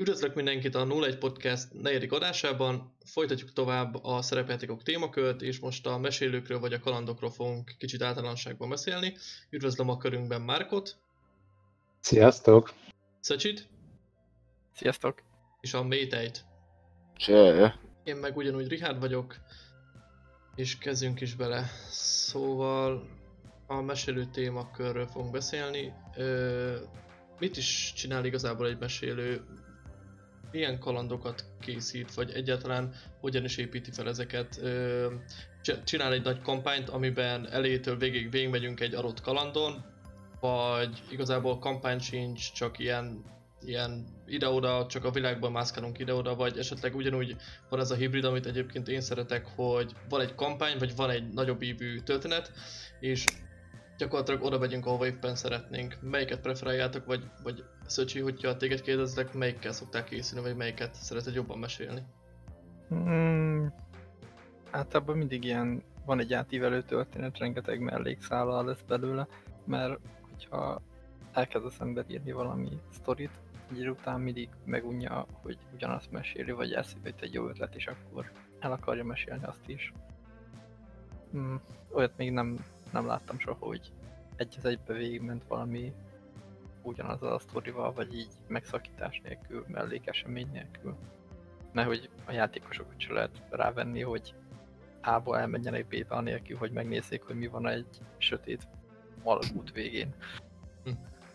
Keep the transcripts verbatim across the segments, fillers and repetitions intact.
Üdvözlök mindenkit a nulla egy Podcast negyedik adásában. Folytatjuk tovább a szerepjátékok témakört, és most a mesélőkről vagy a kalandokról fogunk kicsit általánosságban beszélni. Üdvözlöm a körünkben Márkot. Sziasztok! Szöcsit. Sziasztok! És a Métejt. Cső! Én meg ugyanúgy Richard vagyok, és kezdjünk is bele. Szóval a mesélő témakörről fogunk beszélni. Ö, mit is csinál igazából egy mesélő? Milyen kalandokat készít, vagy egyáltalán hogyan is építi fel ezeket. Csinál egy nagy kampányt, amiben elejétől végig végigmegyünk egy adott kalandon, vagy igazából kampány sincs, csak ilyen, ilyen ide-oda, csak a világban mászkálunk ide-oda, vagy esetleg ugyanúgy van ez a hibrid, amit egyébként én szeretek, hogy van egy kampány, vagy van egy nagyobb ívű történet, és gyakorlatilag oda megyünk, ahova éppen szeretnénk. Melyiket preferáljátok, vagy, vagy Szöcsi, hogyha téged kérdezlek, melyikkel szoktál készülni, vagy melyiket szereted jobban mesélni? Hmm, általában mindig ilyen, van egy átívelő történet, rengeteg mellékszállal lesz belőle, mert hogyha elkezd az ember írni valami sztorit, egy idő után mindig megunja, hogy ugyanazt meséli, vagy eszébe jut egy jó ötlet, és akkor el akarja mesélni azt is. Hmm, olyat még nem nem láttam soha, hogy egy az egybe végigment valami ugyanazzal a sztorival, vagy így megszakítás nélkül, mellékesemény nélkül. Mert hogy a játékosokat se lehet rávenni, hogy A-ba elmenjenek B-be anélkül, hogy megnézzék, hogy mi van egy sötét alagút végén. Hm.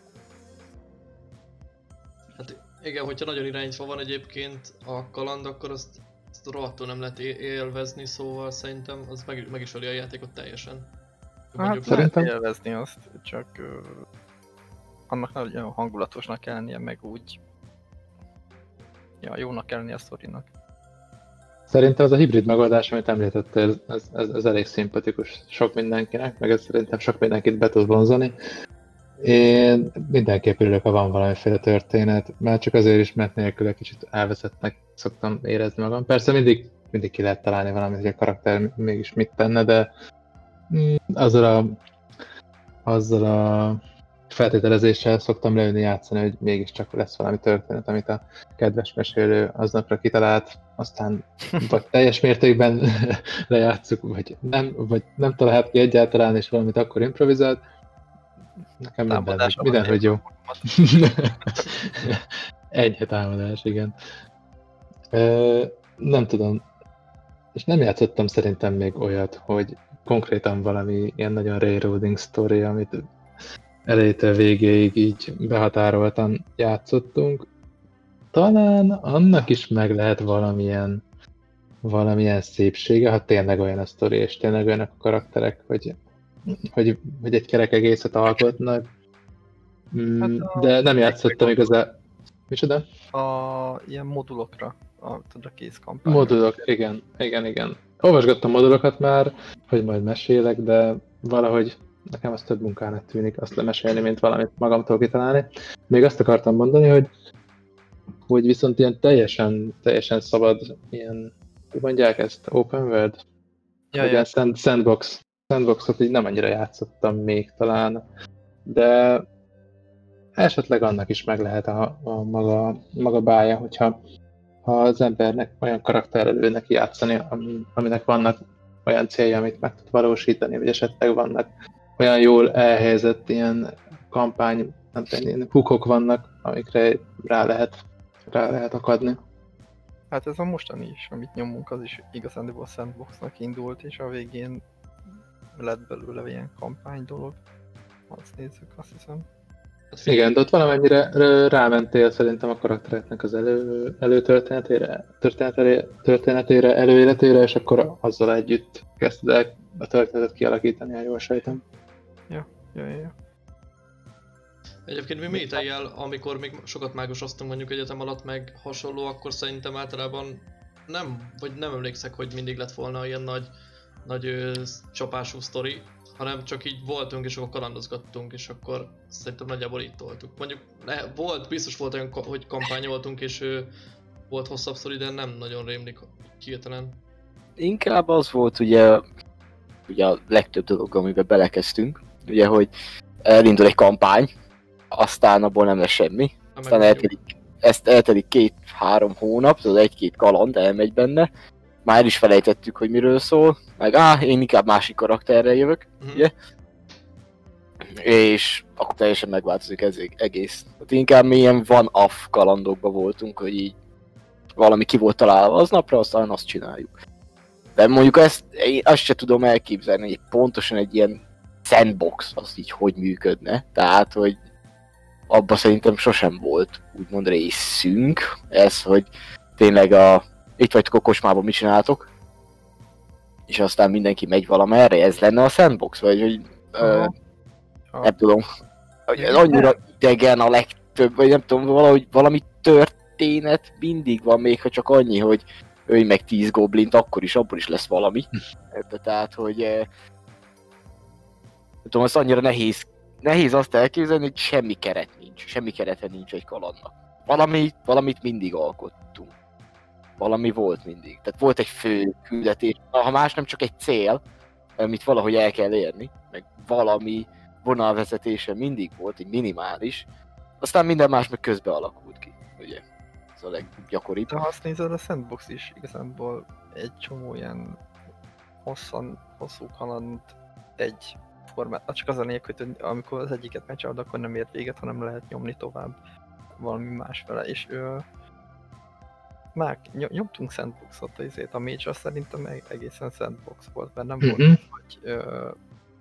Hát igen, hogyha nagyon irányítva van egyébként a kaland, akkor azt, azt rohadtul nem lehet élvezni, szóval szerintem az meg, meg is öli a játékot teljesen. Hát szerintem élvezni azt, csak uh, annak nagyon hangulatosnak kell lennie, meg úgy ja, jónak kell lennie a sztorinak. Szerintem ez a hibrid megoldás, amit említettél, ez, ez, ez elég szimpatikus sok mindenkinek, meg ez szerintem sok mindenkit be tud vonzani. Én mindenképp örülök, ha van valamiféle történet, már csak azért is, mert nélkül egy kicsit elveszettnek szoktam érezni magam. Persze mindig, mindig ki lehet találni valamit, hogy a karakter mégis mit tenne, de azzal a, azzal a feltételezéssel szoktam leülni játszani, hogy mégiscsak lesz valami történet, amit a kedves mesélő aznapra kitalált, aztán vagy teljes mértékben lejátszuk, vagy nem, vagy nem találhat ki egyáltalán, és valamit akkor improvizált. Nekem minden, minden hogy jó. Enyhe támadás, igen. Ö, nem tudom, és nem játszottam szerintem még olyat, hogy konkrétan valami ilyen nagyon railroading sztori, amit elejétől végéig így behatároltan játszottunk. Talán annak is meg lehet valamilyen, valamilyen szépsége, ha tényleg olyan a sztori, és tényleg olyanok a karakterek, hogy, hogy, hogy egy kerek egészet alkotnak. Hát de nem játszottam igazán. Micsoda? A ilyen modulokra, a, a kész kampány. Modulok, igen, igen, igen. Olvasgattam modulokat már, hogy majd mesélek, de valahogy nekem az több munkának tűnik azt lemesélni, mint valamit magamtól kitalálni. Még azt akartam mondani, hogy, hogy viszont ilyen teljesen, teljesen szabad, ilyen, hogy mondják ezt, open world? Ja, vagy ja. Ilyen sandbox. Sandboxot így nem annyira játszottam még talán, de esetleg annak is meg lehet a, a maga, maga bája, hogyha ha az embernek olyan karakterrel ül neki játszani, aminek vannak olyan célja, amit meg tud valósítani, vagy esetleg vannak olyan jól elhelyezett ilyen kampány, nem tudom, ilyen hookok vannak, amikre rá lehet, rá lehet akadni. Hát ez a mostani is, amit nyomunk, az is igazándiból sandboxnak indult, és a végén lett belőle ilyen kampány dolog. Azt nézzük, azt hiszem. Igen, de ott valamennyire rámentél szerintem a karaktereknek az elő, előtörténetére, történetére, történetére, előéletére, és akkor azzal együtt kezdted el a történetet kialakítani, ha jól sejtem. Ja, ja, ja. Egyébként mi Métejjel, amikor még sokat mágosoztunk mondjuk egyetem alatt, meg hasonló, akkor szerintem általában nem, vagy nem emlékszek, hogy mindig lett volna ilyen nagy, nagy ö, csapású sztori, hanem csak így voltunk, és akkor kalandozgattunk, és akkor szerintem nagyjából itt voltunk. Mondjuk le, volt, biztos volt olyan, hogy kampányoltunk, és ö, volt hosszabb sztori, de nem nagyon rémlik hirtelen. Inkább az volt ugye, ugye a legtöbb dolog, amiben belekezdtünk, ugye, hogy elindul egy kampány, aztán abból nem lesz semmi, aztán eltelik ezt eltelik két-három hónap, az egy-két kaland elmegy benne, már el is felejtettük, hogy miről szól, meg á, én inkább másik karakterrel jövök, Mhm. ugye? És akkor teljesen megváltozik ez egész. Hát inkább mi ilyen van-off kalandokban voltunk, hogy így valami ki volt találva aznapra, aztán azt csináljuk. De mondjuk ezt, én azt se tudom elképzelni, hogy pontosan egy ilyen sandbox az így hogy működne. Tehát, hogy abban szerintem sosem volt úgymond részünk. Ez, hogy tényleg a itt vagytok a kocsmában, mit csináltok? És aztán mindenki megy valamerre, ez lenne a sandbox? Vagy hogy... Ö, nem tudom. Hogy ez annyira idegen a legtöbb, vagy nem tudom, valahogy valami történet mindig van, még ha csak annyi, hogy ölj meg tíz goblint, akkor is, abból is lesz valami. De tehát, hogy... Eh, nem tudom, az annyira nehéz, nehéz azt elképzelni, hogy semmi keret nincs, semmi kerete nincs egy kalandnak. Valami, valamit mindig alkottunk. Valami volt mindig. Tehát volt egy fő küldetés, ha más nem csak egy cél, amit valahogy el kell érni, meg valami vonalvezetése mindig volt, egy minimális, aztán minden más meg közbe alakult ki, ugye? Ez a leggyakoribb. De ha azt nézed, a sandbox is igazából egy csomó ilyen hosszan, hosszú kaland egy formát, csak az a lényeg, hogy amikor az egyiket megcsinálod, akkor nem ért véget, hanem lehet nyomni tovább valami másfele, és ö, már nyomtunk sandboxot, azért a Mage azt szerintem egészen sandbox volt, mert nem Mhm. volt, hogy ö,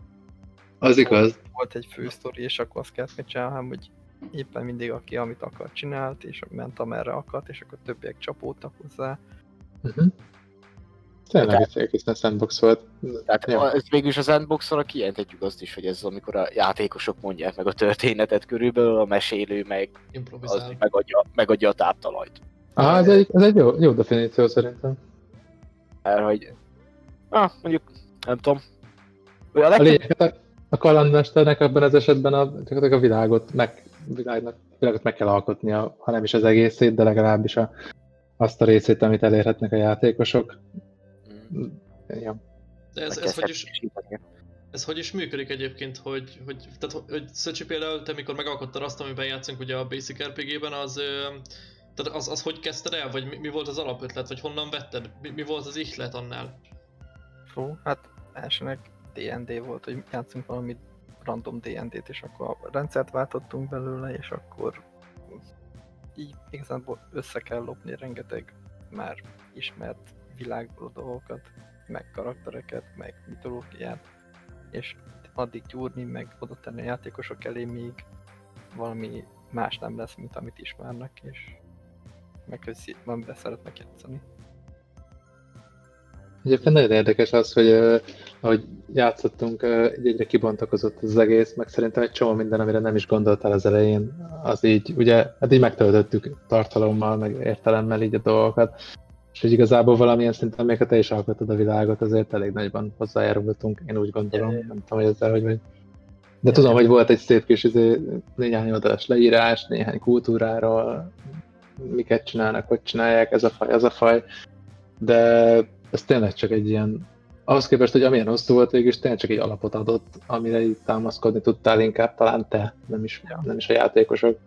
Az igaz. volt egy fő sztori, és akkor azt kellett megcsinálni, hanem hogy éppen mindig aki amit akart csinált, és ment amerre akart, és akkor többiek csapódtak hozzá. Uh-huh. Tényleg egy egészen sandbox volt. Tehát Ja. ez végülis a sandboxra kijelenthetjük azt is, hogy ez amikor a játékosok mondják meg a történetet körülbelül, a mesélő meg, az Improvizál. megadja, megadja a táptalajt. Ah, ez egy, ez egy jó, jó definíció szerintem. Mert hogy... Ah, mondjuk, nem tudom. A A legtöbb... lényeg, a, a kalandmesternek ebben az esetben a, a világot, meg, világnak, világot meg kell alkotnia, ha nem is az egészét, de legalábbis a, azt a részét, amit elérhetnek a játékosok. Mm. Ja. De ez, Meg ez, kell hogy is, szerkeszteni. ez hogy is működik egyébként, hogy, hogy, tehát, hogy, hogy Szöcsi például, te mikor megalkottad azt, amiben játszunk ugye a Basic er pé gében, az, ö, tehát az, az hogy kezdted el, vagy mi, mi volt az alapötlet, vagy honnan vetted, mi, mi volt az ihlet annál? Fú, hát elsőnek dé en dé volt, hogy játszunk valami random dé en dét, és akkor a rendszert váltottunk belőle, és akkor így igazából össze kell lopni rengeteg már ismert világból dolgokat, meg karaktereket, meg mitológiát, és addig gyúrni, meg oda tenni a játékosok elé, míg valami más nem lesz, mint amit ismernek, és meg hogy amiben szeretnek játszani. Egyébként nagyon érdekes az, hogy uh, ahogy játszottunk, uh, egyre kibontakozott az egész, meg szerintem egy csomó minden, amire nem is gondoltál az elején, az így, ugye, hát így megtöltöttük tartalommal, meg értelemmel így a dolgokat, és hogy igazából valamilyen szinten, még ha te is alkotod a világot, azért elég nagyban hozzájárultunk, én úgy gondolom, nem tudom, hogy ezzel hogy vagy. De tudom, hogy volt egy szép kis izé, néhány oldalas leírás, néhány kultúráról, miket csinálnak, hogy csinálják, ez a faj, az a faj, de ez tényleg csak egy ilyen, ahhoz képest, hogy amilyen hosszú volt végül is, tényleg csak egy alapot adott, amire így támaszkodni tudtál inkább talán te, nem is, Ja. nem is a játékosok.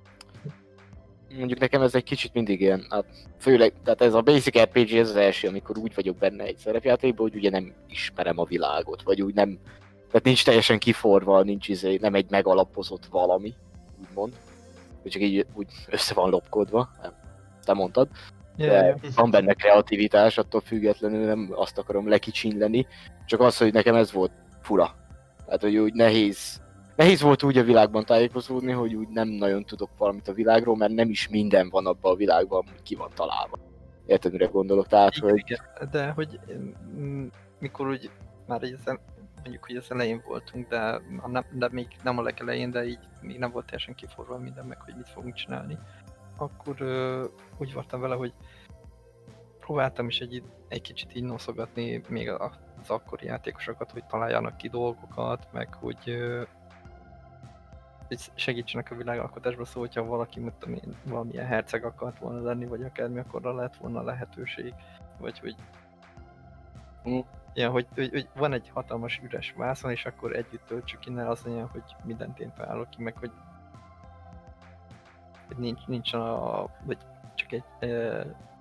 Mondjuk nekem ez egy kicsit mindig ilyen, hát főleg, tehát ez a Basic er pé gé ez az első, amikor úgy vagyok benne egy szerepjátékban, hogy ugye nem ismerem a világot, vagy úgy nem, tehát nincs teljesen kiforva, nincs izé, nem egy megalapozott valami, úgymond, hogy csak így úgy össze van lopkodva, nem, te mondtad. De van benne kreativitás, attól függetlenül nem azt akarom lekicsinyleni, csak az, hogy nekem ez volt fura. Tehát, hogy úgy nehéz, nehéz volt úgy a világban tájékozódni, hogy úgy nem nagyon tudok valamit a világról, mert nem is minden van abban a világban, hogy ki van találva. Érted, mire gondolok? Tehát, Igen, hogy... igen. De hogy mm, mikor úgy már így az, mondjuk, hogy az elején voltunk, de, a nem, de még nem a legelején, de így még nem volt teljesen kiforva minden meg, hogy mit fogunk csinálni. Akkor ö, úgy voltam vele, hogy próbáltam is egy, egy kicsit így noszogatni még az akkori játékosokat, hogy találjanak ki dolgokat, meg hogy, ö, hogy segítsenek a világalkotásba, szóval hogyha valaki mondtam én, valamilyen herceg akart volna lenni, vagy akármi, akkor lett volna lehetőség, vagy hogy Mm. ja, hogy, hogy, hogy van egy hatalmas üres vászon, és akkor együtt töltsük innen, az olyan, hogy mindent én találok ki, meg hogy hogy nincs, nincs a, vagy csak egy e,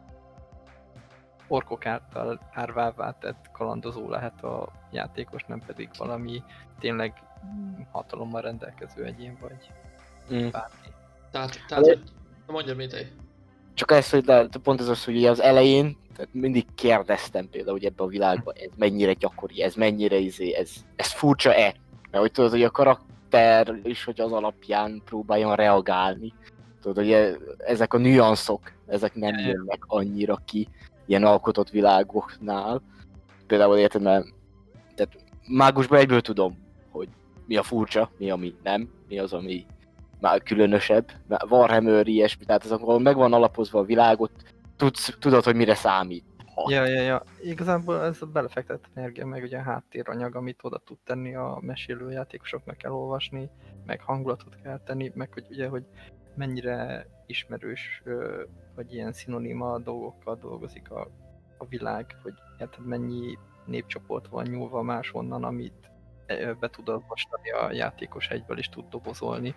orkok által árvává tett kalandozó lehet a játékos, nem pedig valami tényleg hatalommal rendelkező egyén vagy Mm. bárki. Tehát, tehát hogy... Mondjad, Mitej. Csak ez, hogy de, pont ez az, hogy ugye az elején tehát mindig kérdeztem például, hogy ebben a világban ez mennyire gyakori, ez mennyire izé, ez, ez furcsa-e? Mert hogy tudod, hogy a karakter is, hogy az alapján próbáljon reagálni. Tudod, hogy e- ezek a nüanszok, ezek nem jönnek annyira ki ilyen alkotott világoknál. Például érted, mert tehát mágusban egyből tudom, hogy mi a furcsa, mi ami nem, mi az, ami már különösebb. Warhammer ilyesmi, tehát azok, ahol meg van alapozva a világot, tudsz, tudod, hogy mire számít. Ja, ja, ja. Igazából ez a belefektett energia, meg ugye a háttéranyag, amit oda tud tenni a mesélő játékosoknak kell olvasni, meg hangulatot kell tenni, meg hogy ugye, hogy mennyire ismerős, vagy ilyen szinoníma dolgokkal dolgozik a, a világ, hogy érted, mennyi népcsoport van nyúlva máshonnan, amit be tud olvasni a játékos, egyből is tud dobozolni.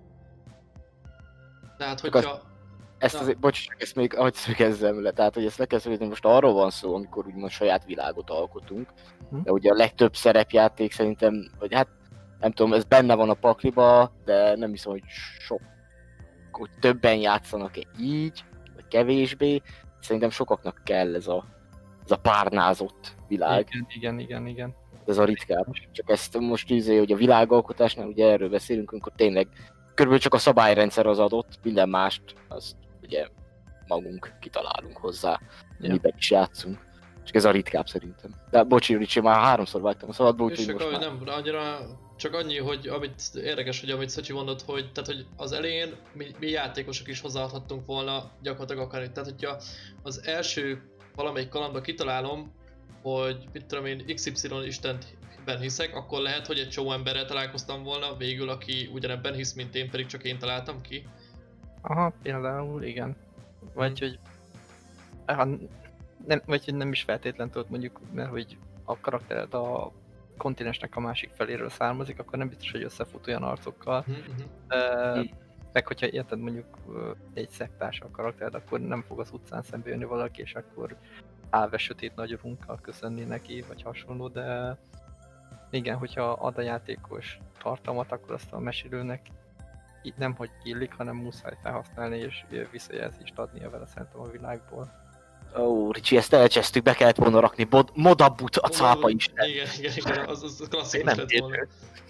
Tehát, hogyha... Ezt azért, bocs, csak ezt még ahogy szögezzem le, tehát hogy ezt le kell szögezni, most arról van szó, amikor úgymond saját világot alkotunk, Hm. de ugye a legtöbb szerepjáték szerintem, vagy hát nem tudom, ez benne van a pakliba, de nem hiszem, hogy sok, hogy többen játszanak-e így, vagy kevésbé, szerintem sokaknak kell ez a, ez a párnázott világ, Igen, igen, igen, igen. ez a ritkább. Csak ezt most ízé, hogy a világalkotásnál ugye erről beszélünk, amikor tényleg körülbelül csak a szabályrendszer az adott, minden mást azt ugye magunk kitalálunk hozzá, Ja. miben is játszunk. Csak ez a ritkább szerintem. De bocsi, Ricsi, már háromszor vágtam a szabadba, És úgyhogy csak most ahogy már... nem, annyira, csak annyi, hogy amit érdekes, hogy amit Szöcsi mondott, hogy, tehát, hogy az elején mi, mi játékosok is hozzáadhattunk volna gyakorlatilag akár. Tehát, hogyha az első valamelyik kalandba kitalálom, hogy mit tudom én, iksz ipszilon istenben hiszek, akkor lehet, hogy egy csomó emberrel találkoztam volna végül, aki ugyanebben hisz, mint én, pedig csak én találtam ki. Aha, például igen. Vagy hogy... Ah, nem, vagy hogy nem is feltétlen tudod mondjuk, mert hogy a karaktered a kontinensnek a másik feléről származik, akkor nem biztos, hogy összefut olyan arcokkal. Mhm, mhm. Uh, meg hogyha érted mondjuk uh, egy szektás a karaktered, akkor nem fog az utcán szembe jönni valaki, és akkor állve sötét nagyorunkkal köszönni neki, vagy hasonló, de igen, hogyha ad a játékos tartalmat, akkor azt a mesélőnek így nem hogy illik, hanem muszáj felhasználni és visszajelzést adnia vele szerintem a világból. Ó, Ricsi, ezt elcsesztük, be kellett volna rakni bod- Modabut, a cápa is. Igen, igen, igen, az, az klasszikus Nem lett volna.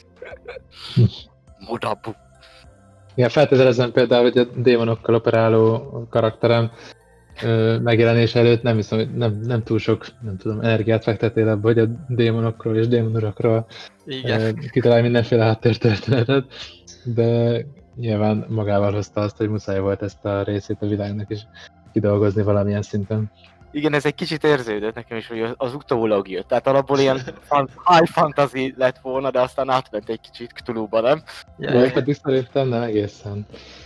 Modabu. Igen, feltételezem például, hogy a démonokkal operáló karakterem ö, megjelenés előtt nem hiszem, hogy nem, nem túl sok, nem tudom, energiát fektetél abba, hogy a démonokról és démonurakról Igen. kitalálj mindenféle háttértörténetet, de nyilván magával hozta azt, hogy muszáj volt ezt a részét a világnak is kidolgozni valamilyen szinten. Igen, ez egy kicsit érződött nekem is, hogy az utólag jött. Tehát alapból ilyen fan- high fantasy lett volna, de aztán átment egy kicsit Cthulhuba, nem? Ja, De ja. pedig szerintem nem egészen.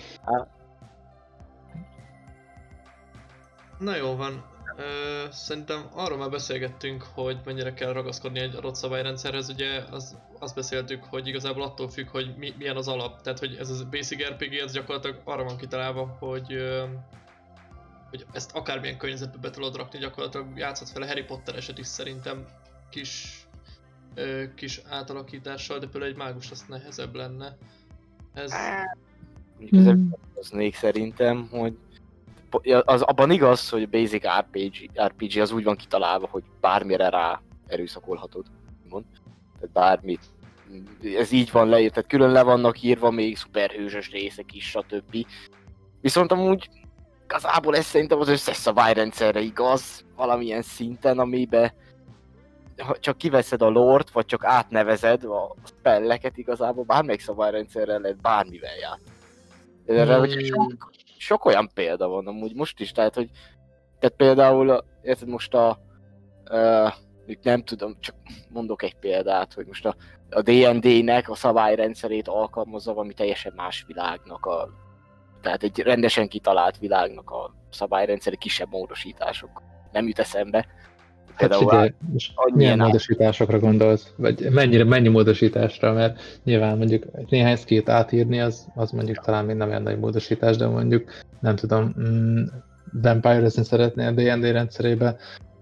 Na jó van. Ö, szerintem arról már beszélgettünk, hogy mennyire kell ragaszkodni egy adott szabályrendszerhez. Ugye az, azt beszéltük, hogy igazából attól függ, hogy mi, milyen az alap. Tehát, hogy ez a Basic er pé gé, ez gyakorlatilag arra van kitalálva, hogy, ö, hogy ezt akármilyen környezetbe be tudod rakni, gyakorlatilag játszhat fel a Harry Potter eset is szerintem kis, ö, kis átalakítással, de például egy mágus azt nehezebb lenne. Ez... Mondjuk ez az még szerintem, hogy az, abban igaz, hogy a Basic er pé gé, er pé gé az úgy van kitalálva, hogy bármire rá erőszakolhatod, mond. Tehát bármit. Ez így van leírt, tehát külön le vannak írva még szuperhősös részek is, stb. Viszont amúgy igazából ez szerintem az összes szabályrendszerre igaz, valamilyen szinten, amiben ha csak kiveszed a lore-t, vagy csak átnevezed a spelleket, igazából bármelyik szabályrendszerrel lehet bármivel játszani. Erre Hmm. sok, sok olyan példa van amúgy most is, tehát hogy tehát például, érted most a uh, nem tudom, csak mondok egy példát, hogy most a, a dé en dé-nek a szabályrendszerét alkalmazza valami teljesen más világnak a tehát egy rendesen kitalált világnak a szabályrendszeri kisebb módosítások. Nem jut eszembe. Hát például figyelj, most annyi milyen ilyen módosításokra gondolsz? Vagy mennyire, mennyi módosításra? Mert nyilván mondjuk néhány skillt átírni, az, az mondjuk talán még nem olyan nagy módosítás, de mondjuk nem tudom, mm, Vampire-ezni szeretnél a dé end dé rendszerébe,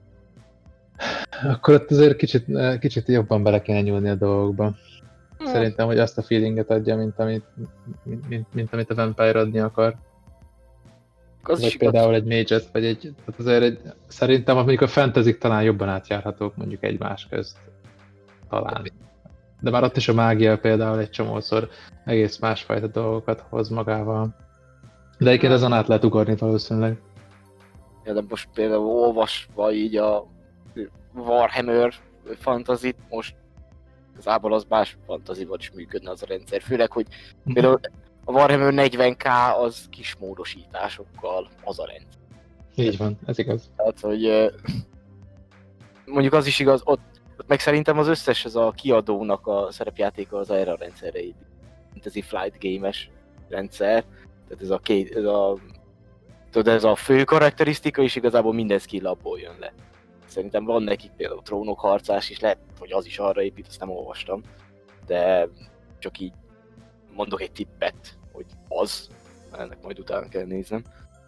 akkor ott azért kicsit, kicsit jobban bele kéne nyúlni a dolgokba. Szerintem, hogy azt a feelinget adja, mint amit, mint, mint, mint amit a Vampire adni akar. Az Vagy is igaz. például egy Mage-et, vagy egy, tehát azért egy, szerintem mondjuk a fantasy talán jobban átjárhatók mondjuk egymás közt. Talán. De már ott is a mágia például egy csomószor egész másfajta dolgokat hoz magával. De egyébként ezen át lehet ugorni valószínűleg. Ja, de most például olvasva így a Warhammer Fantasy-t, most igazából az más fantasyban is működne az a rendszer. Főleg, hogy például a Warhammer negyven ká az kis módosításokkal az a rendszer. Így van, ez igaz. Tehát, hogy mondjuk az is igaz, ott, ott meg szerintem az összes ez a kiadónak a szerepjátéka az erre a rendszerre épít. Mint ez a Flight Game-es rendszer. Tehát ez a, két, ez a, tudod, ez a fő karakterisztika, és igazából minden skill abból jön le. Szerintem van nekik például trónok harcás is, lehet, hogy az is arra épít, azt nem olvastam. De csak így mondok egy tippet, hogy az, ennek majd utána kell néznem.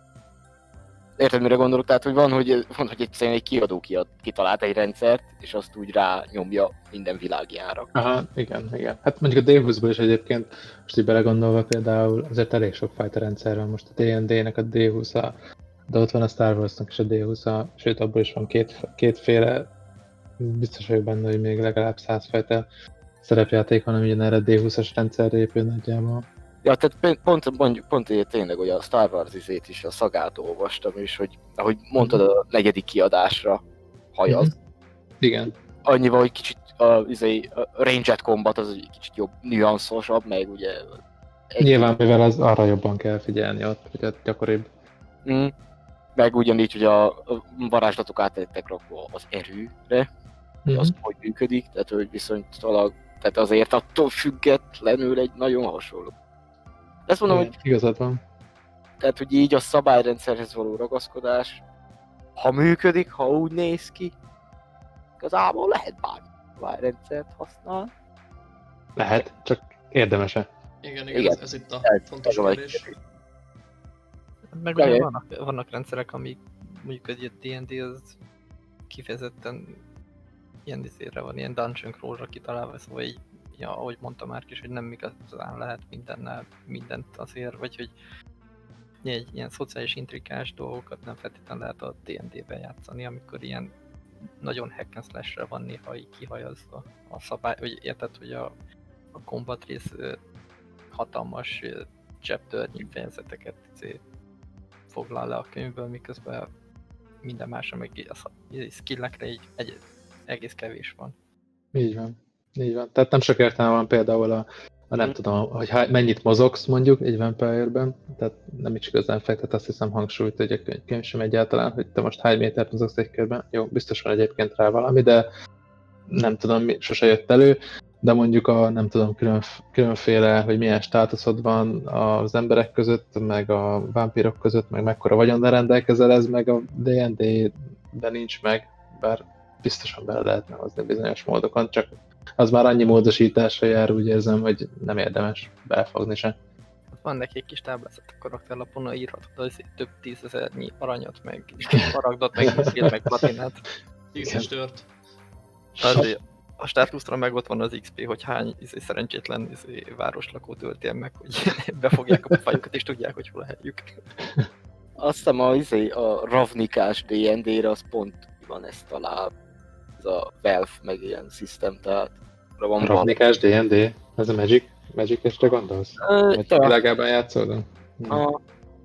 Érted, mire gondolok? Tehát, hogy van, hogy, van, hogy egyszerűen egy kiadó kiad, kitalált egy rendszert, és azt úgy rá nyomja minden világjára. Aha, igen, igen. Hát mondjuk a dé húszból is egyébként, most így belegondolva például, azért elég sok fajta rendszer van. Most a dé end dé-nek a dé húsz-a, de ott van a Star Wars-nak is a dé húsz-a, sőt abból is van két, kétféle, biztos vagyok benne, hogy még legalább száz fajta szerepjáték van, ami ugyanerre a dé húszas rendszerre épül nagyjából. Ja, tehát pont, mondjuk, pont így tényleg, hogy a Star Wars izét is, a szagát olvastam, és hogy, ahogy mondtad, a negyedik kiadásra hajaz. Mm-hmm. Igen. Annyival, hogy kicsit a, izé, a Ranged Combat az egy kicsit jobb, nüanszosabb, meg ugye... Nyilván, mivel az arra jobban kell figyelni ott, hogy ott gyakoribb. Mm. Meg ugyanígy, hogy a varázslatok átlettek rakva az erőre, mm-hmm. az hogy működik, tehát hogy viszonylag, tehát azért attól függetlenül egy nagyon hasonló. Ezt mondom, igen, hogy igazad van. Tehát, hogy így a szabályrendszerhez való ragaszkodás, ha működik, ha úgy néz ki, igazából lehet bármi szabályrendszert használni. Lehet, csak érdemes-e? Igen, igen, igen. Ez, ez itt a el, fontos kérdés. Meg ugye vannak, vannak rendszerek, amik mondjuk egy dé end dé az kifejezetten ilyen diszére van, ilyen dungeon crawl-ra kitalálva, szóval így, ja, ahogy mondta már is, hogy nem igazán lehet mindennel, mindent azért, vagy hogy egy ilyen szociális intrikás dolgokat nem feltétlenül lehet a dé end dé-ben játszani, amikor ilyen nagyon hack and slash-re van néha így kihajazva a szabály, hogy érted, hogy a, a combat rész hatalmas chapternyi fejezeteket foglal le a könyvből, miközben minden másra meg a skillekre így egy, egész kevés van. Így van. Így van. Tehát nem sok értelme van például a, a nem mm. tudom, hogy há, mennyit mozogsz mondjuk egy Vampire-ben, tehát nem is igazán fektet azt hiszem hangsúlyt, hogy a könyv, könyv sem egyáltalán, hogy te most hány métert mozogsz egy körben. Jó, biztos van egyébként rá valami, de nem tudom, mi sose jött elő, de mondjuk a nem tudom, külön, különféle, hogy milyen státuszod van az emberek között, meg a vámpírok között, meg mekkora vagyonnal rendelkezel, ez meg a dé end dé-ben nincs meg, bár biztosan bele lehetne hozni bizonyos módokon, csak az már annyi módosításra jár, úgy érzem, hogy nem érdemes belefogni se. Van neki egy kis táblázat a karakterlapon, írhatod az több tízezernyi aranyat, meg maragdot, meg miszkét, meg platinát. Tízes tört. A státuszra meg ott van az iksz pé, hogy hány izé, szerencsétlen izé, városlakót öltél meg, hogy befogják a fajukat és tudják, hogy hol a helyük. Azt hiszem a, izé, a Ravnikás dé end dé-re az pont van ezt talál. Ez a Valve meg ilyen system, tehát... A Ravnikás dé end dé? Ez a Magic? Magic-esre gondolsz? Vagy világában játszol? A...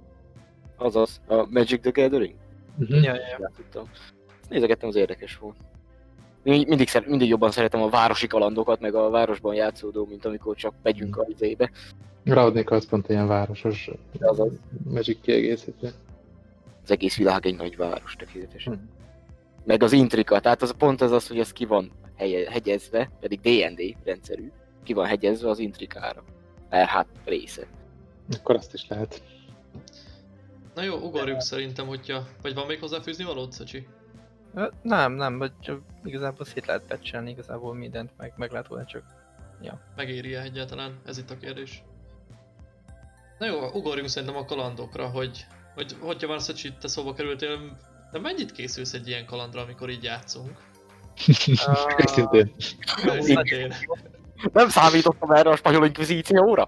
Azaz, a Magic the Gathering? Uh-huh. Ja, ja, ja. Nézegettem, az érdekes volt. Mindig, szer- mindig jobban szeretem a városi kalandokat, meg a városban játszódó, mint amikor csak megyünk a izébe. Ravnika az pont ilyen városos azaz. Magic kiegészítő. Az egész világ egy nagy város, tökéletesen. Hmm. Meg az intrika, tehát az pont az az, hogy ez ki van helye, hegyezve, pedig dé end dé rendszerű, ki van hegyezve az intrikára. Er há része. Akkor azt is lehet. Na jó, ugorjuk szerintem, hogyha... Vagy van még hozzáfűzni valót, Szöcsi? Ö, Nem, nem, vagy csak igazából szét lehet patchelni, igazából mindent meg, meg lehet volna, csak... Ja. Megéri-e egyáltalán? Ez itt a kérdés. Na jó, ugorjunk szerintem a kalandokra, hogy... Hogy hogyha van az, hogy te szóba kerültél, de mennyit készülsz egy ilyen kalandra, amikor így játszunk? Őszintén. Őszintén. Nem számítottam erre a spanyol inkvizícióra.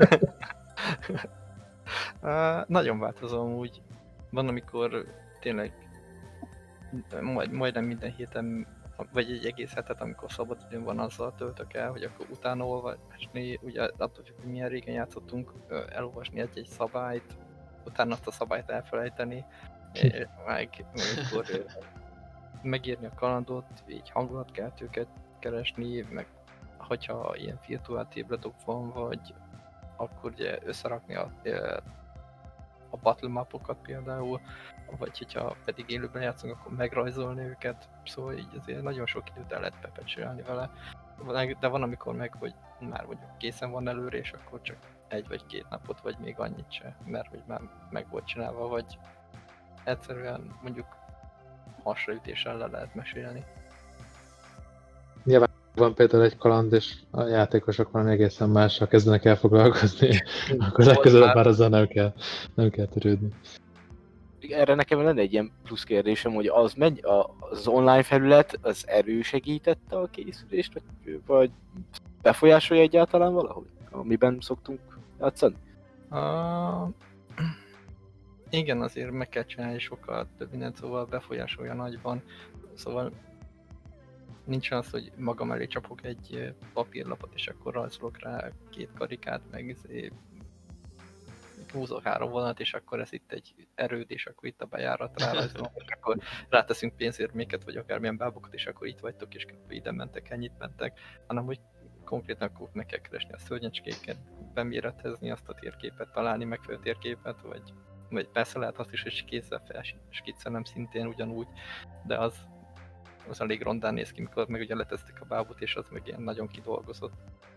Uh, nagyon változom úgy. Van, amikor tényleg majd, majdnem minden héten, vagy egy egész hetet, amikor szabad időm van, azzal töltök el, hogy akkor utána olvasni, ugye attól függ, hogy milyen régen játszottunk, elolvasni egy-egy szabályt, utána azt a szabályt elfelejteni, meg, meg akkor megírni a kalandot, így hangulatkeltőket keresni, meg hogyha ilyen virtuál tabletok van, vagy akkor ugye összerakni a, a battle mapokat például, vagy hogyha pedig élőben játszunk, akkor megrajzolni őket, szóval így azért nagyon sok időt el lehet bepecselni vele. De van amikor meg, hogy már mondjuk készen van előre, és akkor csak egy vagy két napot, vagy még annyit se, mert hogy már meg volt csinálva, vagy egyszerűen mondjuk hasraütéssel le lehet mesélni. Nyilván van például egy kaland, és a játékosok valami egészen mással kezdenek el foglalkozni, akkor legközelebb már azzal nem kell, nem kell törődni. Erre nekem lenne egy ilyen plusz kérdésem, hogy az, megy, az online felület az elősegítette a készülést, vagy, vagy befolyásolja egyáltalán valahogy, amiben szoktunk játszani? Uh, igen, azért meg kell csinálni sokkal több mindent, szóval befolyásolja nagyban. Szóval nincs az, hogy magam elé csapok egy papírlapot, és akkor rajzolok rá két karikát, meg húzok három vonalat, és akkor ez itt egy erőd, és akkor itt a bejárat rárajzolom, és akkor ráteszünk pénzérméket, vagy akármilyen bábokat, és akkor itt vagytok, és ide mentek, ennyit mentek, hanem hogy konkrétan akkor meg kell keresni a szörnyecskéket, beméretezni azt a térképet, találni megfelelő térképet, vagy, vagy persze lehet azt is, hogy kézzel felskiccelem szintén ugyanúgy, de az, az elég rondán néz ki, mikor meg ugye letesztik a bábot, és az meg ilyen nagyon kidolgozott.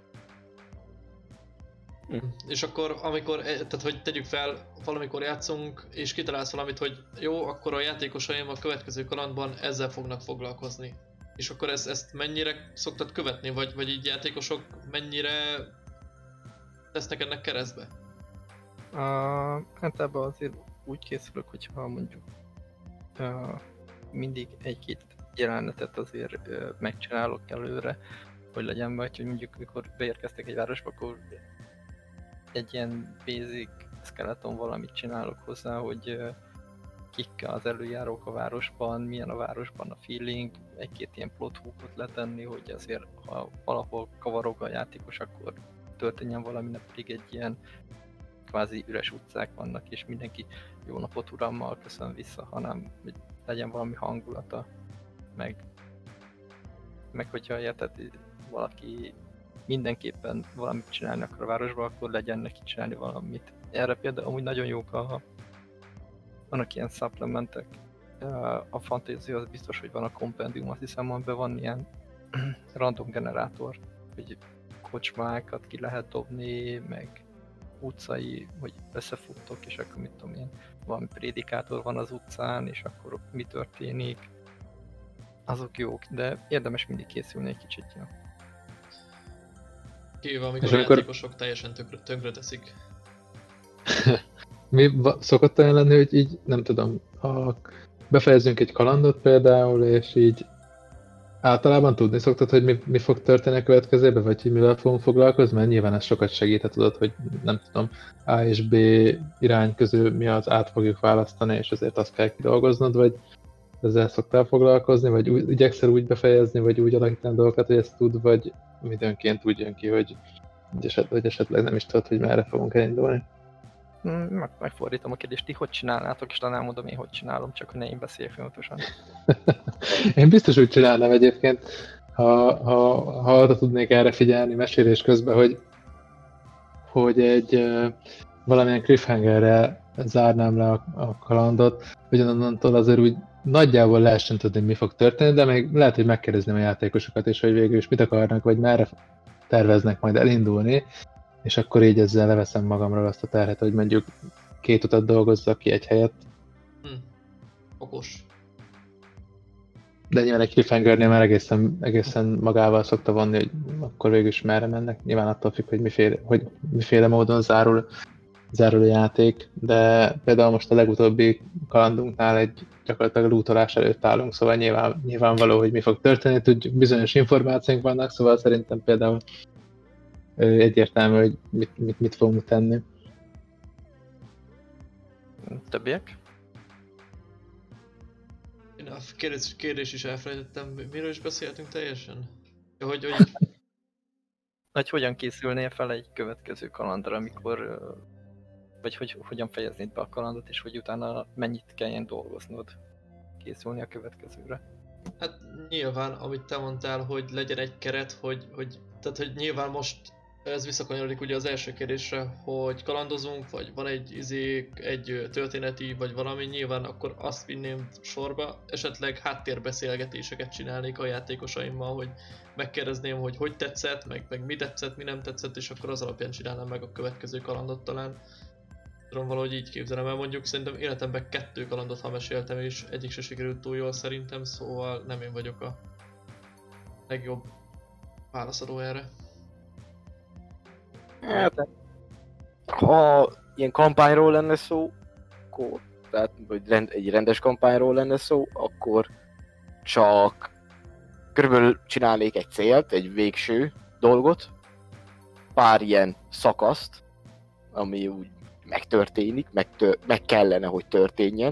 Hm. És akkor, amikor, tehát hogy tegyük fel, valamikor játszunk, és kitalálsz valamit, hogy jó, akkor a játékosaim a következő kalandban ezzel fognak foglalkozni. És akkor ezt, ezt mennyire szoktad követni, vagy, vagy így játékosok mennyire tesznek ennek keresztbe? Uh, hát ebben azért úgy készülök, hogyha mondjuk uh, mindig egy-két jelenetet azért uh, megcsinálok előre, hogy legyen majd, hogy mondjuk mikor beérkeztek egy városba, akkor egy ilyen basic skeleton valamit csinálok hozzá, hogy uh, kik az előjárók a városban, milyen a városban a feeling, egy-két ilyen plot hookot letenni, hogy azért ha valahol kavarog a játékos, akkor történjen valami, ne pedig egy ilyen kvázi üres utcák vannak, és mindenki jó napot urammal köszön vissza, hanem hogy legyen valami hangulata, meg, meg hogyha érted, valaki mindenképpen valamit csinálni akar a városban, akkor legyen neki csinálni valamit. Erre például amúgy nagyon jók a vannak ilyen supplementek. A fantasy az biztos, hogy van a kompendium, azt hiszem, amiben van ilyen random generátor, hogy kocsmákat ki lehet dobni, meg utcai, hogy összefuttok, és akkor mit tudom én, valami prédikátor van az utcán, és akkor mi történik. Azok jók, de érdemes mindig készülni egy kicsit. Ja. Kivéve, amikor a amikor... játékosok teljesen tönkre, tönkre teszik. Mi szokott olyan lenni, hogy így, nem tudom, ha befejezünk egy kalandot például, és így általában tudni szoktad, hogy mi, mi fog történni a következőben, vagy hogy mivel fogunk foglalkozni, mert nyilván ez sokat segíthet, tudod, hogy nem tudom, A és B irány közül mi az át fogjuk választani, és ezért azt kell kidolgoznod, vagy ezzel szoktál foglalkozni, vagy úgy, igyekszel úgy befejezni, vagy úgy alakítani dolgokat, hogy ezt tud, vagy időnként úgy jön ki, hogy, hogy, eset, hogy esetleg nem is tudod, hogy merre fogunk elindulni. Meg, megfordítom a kérdést, ti hogy csinálnátok, és talán elmondom én, hogy csinálom, csak hogy ne én beszéljek folyamatosan. Én biztos úgy csinálnám egyébként, ha, ha, ha arra tudnék erre figyelni mesélés közben, hogy, hogy egy uh, valamilyen cliffhangerre zárnám le a, a kalandot, ugyanannantól azért úgy nagyjából lehessen tudni, mi fog történni, de még lehet, hogy megkérdezném a játékosokat is, hogy végül is mit akarnak, vagy merre terveznek majd elindulni, és akkor így ezzel leveszem magamról azt a terhet, hogy mondjuk két utat dolgozzak ki egy helyet. Hm. Okos. De nyilván egy cliffhangernél már egészen, egészen magával szokta vonni, hogy akkor végül is merre mennek. Nyilván attól függ, hogy miféle, hogy miféle módon zárul, zárul a játék, de például most a legutóbbi kalandunknál egy gyakorlatilag lootolás előtt állunk, szóval nyilván, nyilvánvaló, hogy mi fog történni, tudjuk, bizonyos információink vannak, szóval szerintem például egyértelmű, hogy mit, mit, mit fogunk tenni. Többiek? Én a kérdés, kérdés is elfelejtettem, miről is beszéltünk teljesen? Ja, hogy, hogy... Hogy hogyan készülnél fel egy következő kalandra, amikor... Vagy hogy hogyan fejeznéd be a kalandot, és hogy utána mennyit kelljen dolgoznod, készülni a következőre. Hát nyilván, amit te mondtál, hogy legyen egy keret, hogy, hogy, tehát, hogy nyilván most ez visszakanyarodik ugye az első kérdésre, hogy kalandozunk, vagy van egy izé, egy történeti, vagy valami, nyilván akkor azt vinném sorba, esetleg háttérbeszélgetéseket csinálnék a játékosaimmal, hogy megkérdezném, hogy hogy tetszett, meg, meg mi tetszett, mi nem tetszett, és akkor az alapján csinálnám meg a következő kalandot talán. Tudom, valahogy így képzelem el, mondjuk szerintem életemben kettő kalandot, ha meséltem, és egyik se sikerült túl jól szerintem, szóval nem én vagyok a legjobb válaszadó erre. Hát, ha ilyen kampányról lenne szó, akkor, tehát vagy rend, egy rendes kampányról lenne szó, akkor csak körülbelül csinálnék egy célt, egy végső dolgot, pár ilyen szakaszt, ami úgy megtörténik, meg, tör, meg kellene, hogy történjen.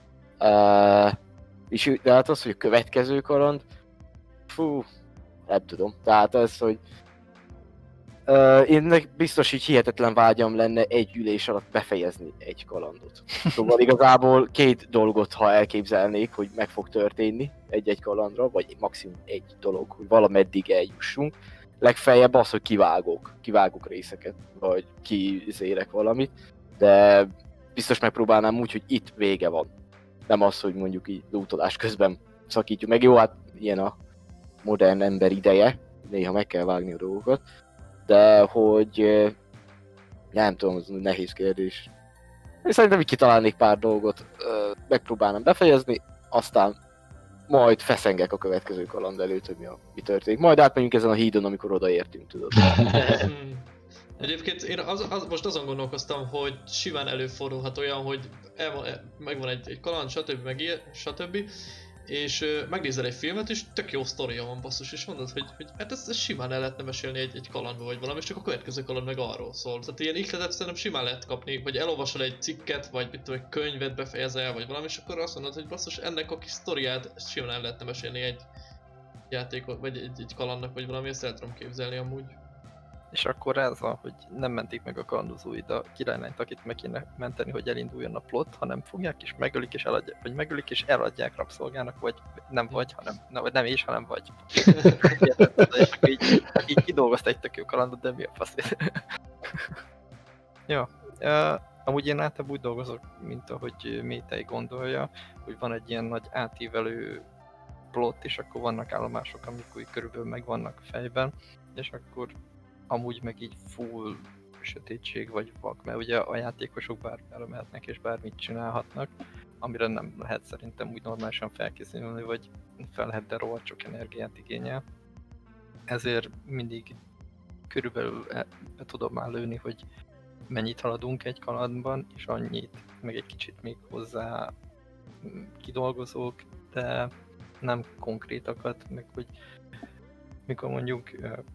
Uh, és tehát az, hogy a következő kaland, fú, nem tudom, tehát az, hogy uh, én biztos így hihetetlen vágyam lenne egy ülés alatt befejezni egy kalandot. Szóval igazából két dolgot, ha elképzelnék, hogy meg fog történni egy-egy kalandra, vagy maximum egy dolog, hogy valameddig eljussunk. Legfeljebb az, hogy kivágok, kivágok részeket, vagy kizérek valamit, de biztos megpróbálnám úgy, hogy itt vége van. Nem az, hogy mondjuk így lootolás közben szakítjuk meg. Jó, hát ilyen a modern ember ideje, néha meg kell vágni a dolgokat, de hogy nem tudom, ez nehéz kérdés. Én szerintem így kitalálnék pár dolgot, megpróbálnám befejezni, aztán majd feszengek a következő kaland előtt, hogy mi, a, mi történik. Majd átmegyünk ezen a hídon, amikor odaértünk, tudod. Hmm. Egyébként én az, az, most azon gondolkoztam, hogy simán előfordulhat olyan, hogy el, megvan egy, egy kaland, stb. Meg ilyen, stb. És uh, megnézel egy filmet, és tök jó sztoria van basszus, és mondod, hogy, hogy hát ezt, ezt simán el lehetne mesélni egy, egy kalandba vagy valami, és csak a következő kaland meg arról szól. Tehát ilyen ihletet szerintem simán lehet kapni, vagy elolvasol egy cikket, vagy mit tudom, egy könyvet befejezel, vagy valami, és akkor azt mondod, hogy basszus, ennek a kis sztoriát simán el lehetne mesélni egy játékot, vagy egy, egy kalandnak, vagy valami, ezt el tudom képzelni amúgy. És akkor ez a, hogy nem mentik meg a kalandozóid a királylányt, akit meg kéne menteni, hogy elinduljon a plot, hanem fogják és megölik és eladják, vagy megölik és eladják rabszolgának, vagy nem vagy, hanem, na, vagy nem és, hanem vagy. És akkor így, így kidolgozta egy tök jó kalandot, de mi a fasz? Jó. Uh, amúgy én általában úgy dolgozok, mint ahogy Métei gondolja, hogy van egy ilyen nagy átívelő plot, és akkor vannak állomások, amik úgy körülbelül megvannak fejben, és akkor amúgy meg így full sötétség vagy vak, mert ugye a játékosok bármire mehetnek és bármit csinálhatnak, amire nem lehet szerintem úgy normálisan felkészülni, vagy fel lehet, de rohadt sok energiát igényel. Ezért mindig körülbelül be tudom már lőni, hogy mennyit haladunk egy kalandban, és annyit, meg egy kicsit még hozzá kidolgozók, de nem konkrétakat, meg hogy mikor mondjuk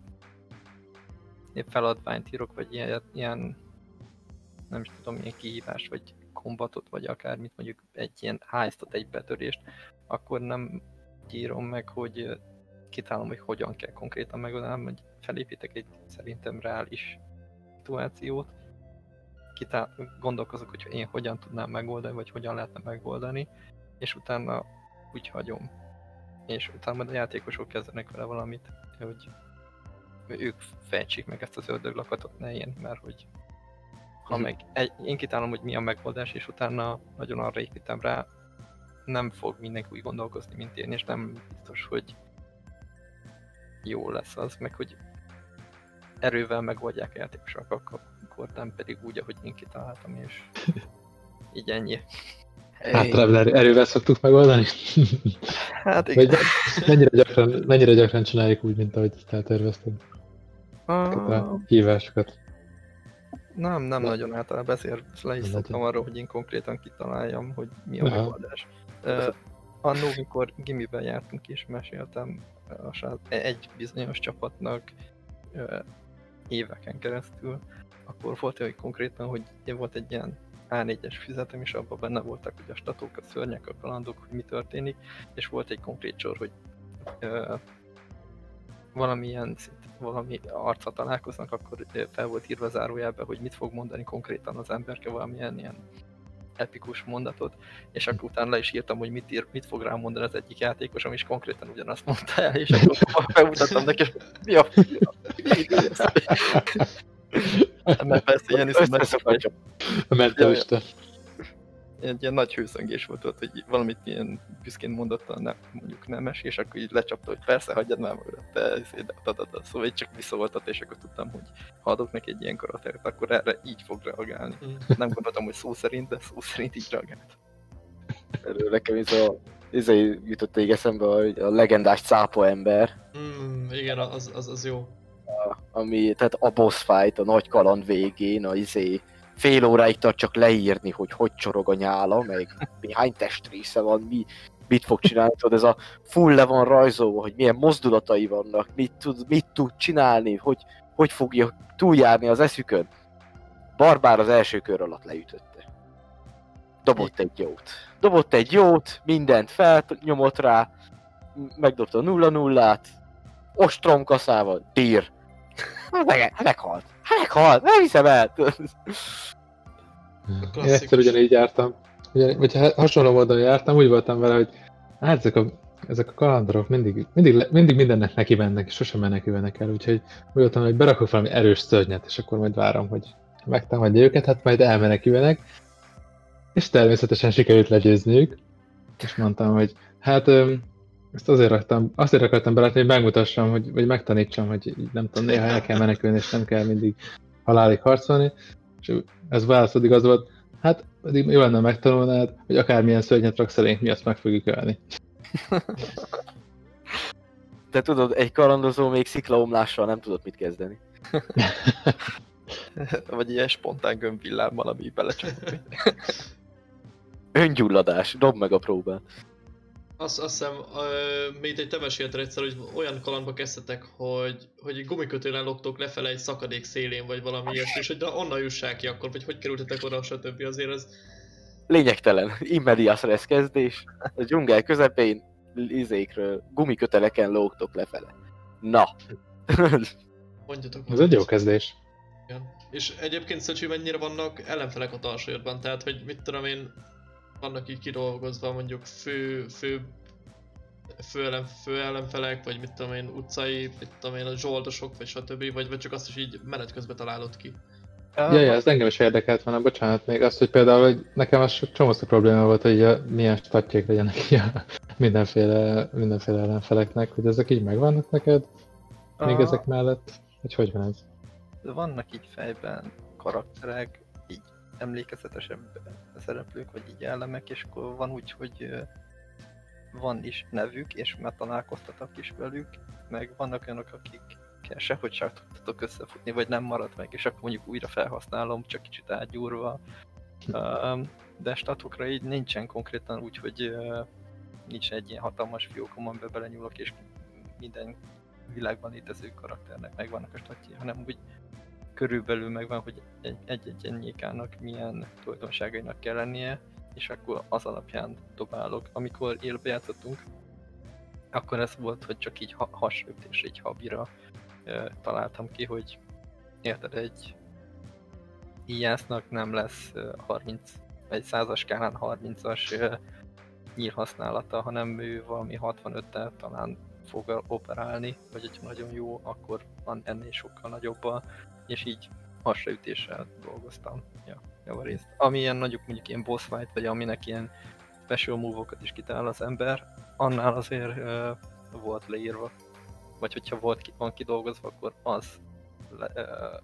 épp feladványt írok, vagy ilyen, ilyen nem is tudom, ilyen kihívás, vagy kombatot, vagy akármit, mondjuk egy ilyen heistot, egy betörést, akkor nem írom meg, hogy kitálom, hogy hogyan kell konkrétan megoldani, hogy felépítek egy szerintem reális szituációt, kitál, gondolkozok, hogy én hogyan tudnám megoldani, vagy hogyan lehetne megoldani, és utána úgy hagyom. És utána majd a játékosok kezdenek vele valamit, hogy ők fejtsék meg ezt az ördöglakatot, ne én, mert hogy ha meg egy, én kitálom, hogy mi a megoldás, és utána nagyon arra építem rá, nem fog mindenki úgy gondolkozni, mint én, és nem biztos, hogy jó lesz az, meg hogy erővel megoldják a játékosok, akkor nem pedig úgy, ahogy én kitaláltam, és így ennyi. Általában erő, erővel szoktuk megoldani? Hát igen. Vagy mennyire gyakran, mennyire gyakran csináljuk úgy, mint ahogy ezt eltervezted? Ah, A hívásokat. nem, nem Na. nagyon általában, ezért le is Nem szoktam nagyon. arról, hogy én konkrétan kitaláljam, hogy mi a Aha. megoldás. Uh, annó, mikor gimiben jártunk és meséltem a srác, egy bizonyos csapatnak uh, éveken keresztül, akkor volt olyan, hogy konkrétan, hogy volt egy ilyen á négyes füzetem, és abban benne voltak ugye a statók, a szörnyek, a kalandok, hogy mi történik, és volt egy konkrét sor, hogy uh, valamilyen szint, valami arccal találkoznak, akkor fel volt írva zárójelben, hogy mit fog mondani konkrétan az emberke, valamilyen ilyen epikus mondatot, és akkor utána le is írtam, hogy mit, ír, mit fog rám mondani az egyik játékosom, és konkrétan ugyanazt mondta el, és akkor bemutattam neki, és mi a mert persze ilyen is Összeszokhatja. A mentalista. egy ilyen nagy hőszöngés volt ott, hogy valamit ilyen büszkén mondott a ne, mondjuk nemes, és akkor így lecsapta, hogy persze, hagyjad már magad, te, de, szóval így csak visszavoltat, és akkor tudtam, hogy ha adok neki egy ilyen karaktert, akkor erre így fog reagálni. Mm. Nem gondoltam, hogy szó szerint, de szó szerint így reagált. Erről nekem ez a... Izé jutott még eszembe a, a legendás cápa ember, Mm, igen, az, az, az jó. ami, tehát a boss fight, a nagy kaland végén, a izé fél óráig tart csak leírni, hogy hogy csorog a nyála, meg mi, hány testrésze van, mi, mit fog csinálni, tudod, ez a full le van rajzolva, hogy milyen mozdulatai vannak, mit tud, mit tud csinálni, hogy, hogy fogja túljárni az eszükön. Barbár az első kör alatt leütötte. Dobott egy jót. Dobott egy jót, mindent felnyomott rá, megdobta nulla nullát, ostromkaszával, dír. Meg, meghalt. Meghalt, nem hiszem el. Én egyszer ugyanígy jártam, ugyan, vagy hasonló módon jártam, úgy voltam vele, hogy hát ezek a, ezek a kalandorok mindig, mindig, mindig mindennek neki mennek, és sosem menekülnek el, úgyhogy úgy voltam, hogy berakok valami erős szörnyet, és akkor majd várom, hogy megtámadja őket, hát majd elmenekülnek, és természetesen sikerült legyőzniük, és mondtam, hogy hát ezt azért raktam, azért akartam belátni, hogy megmutassam, hogy, vagy megtanítsam, hogy így nem tudom, néha el kell menekülni, és nem kell mindig halálig harcolni, és ez válaszod az volt, hát pedig jó lenne megtanulnád, hogy akármilyen szörnyet raksz elénk, mi azt meg fogjuk ölni. Te tudod, egy kalandozó még sziklaomlással nem tudott mit kezdeni. Vagy ilyen spontán gömbvillámmal, ami belecsapott. Öngyulladás, dob meg a próbát. Azt, azt hiszem, még egy te mesélted egyszer, hogy olyan kalandba kezdtetek, hogy, hogy gumikötően loptok lefele egy szakadék szélén, vagy valami ilyesmi, és hogy de onnan jussák ki akkor, vagy hogy kerültetek oda, stb. Azért ez... Lényegtelen, immedias res kezdés, a dzsungel közepén, izékről, gumiköteleken lógtok lefele. Na! Mondjatok. Ez egy jó kezdés. Igen. És egyébként Szöcsi, mennyire vannak ellenfelek a Talsajorban, tehát hogy mit tudom én, vannak így kidolgozva mondjuk fő, fő, fő, ellen, fő ellenfelek, vagy mit tudom én, utcai, mit tudom én, a zsoldosok, vagy stb. Vagy, vagy csak azt is így menet közben találod ki. Ja, ja, ez engem is érdekelt volna, bocsánat, még azt, hogy például, hogy nekem az csomószor probléma volt, hogy a, milyen statjék legyenek így a mindenféle, mindenféle ellenfeleknek, hogy ezek így megvannak neked, még Ah. ezek mellett, hogy hogy van ez? Vannak így fejben karakterek, így emlékezetesebb szereplők, vagy így elemek, és akkor van úgy, hogy ö, van is nevük, és már találkoztatok is velük, meg vannak olyanok, akikkel sehogy sem tudtatok összefutni, vagy nem maradt meg, és akkor mondjuk újra felhasználom, csak kicsit átgyúrva. Um, de statokra így nincsen konkrétan úgy, hogy uh, nincs egy ilyen hatalmas fiókom, amiben belenyúlok, és minden világban létező karakternek megvannak a statjai, hanem úgy körülbelül megvan, hogy egy-egy nyékának milyen tulajdonságainak kell lennie, és akkor az alapján dobálok. Amikor élbe játszottunk, akkor ez volt, hogy csak így ha hasraütés, egy habira e, találtam ki, hogy érted, egy íjásznak nem lesz harminc, egy százas skálán harmincas e, nyílhasználata, hanem ő valami hatvanöttel talán fog operálni, vagy hogyha nagyon jó, akkor van ennél sokkal nagyobbal, és így hasraütéssel dolgoztam ja, javarészt. Ami ilyen nagyobb, mondjuk ilyen boss fight, vagy aminek ilyen special move-okat is kitalál az ember, annál azért uh, volt leírva. Vagy hogyha volt ki, van kidolgozva, akkor az le, uh,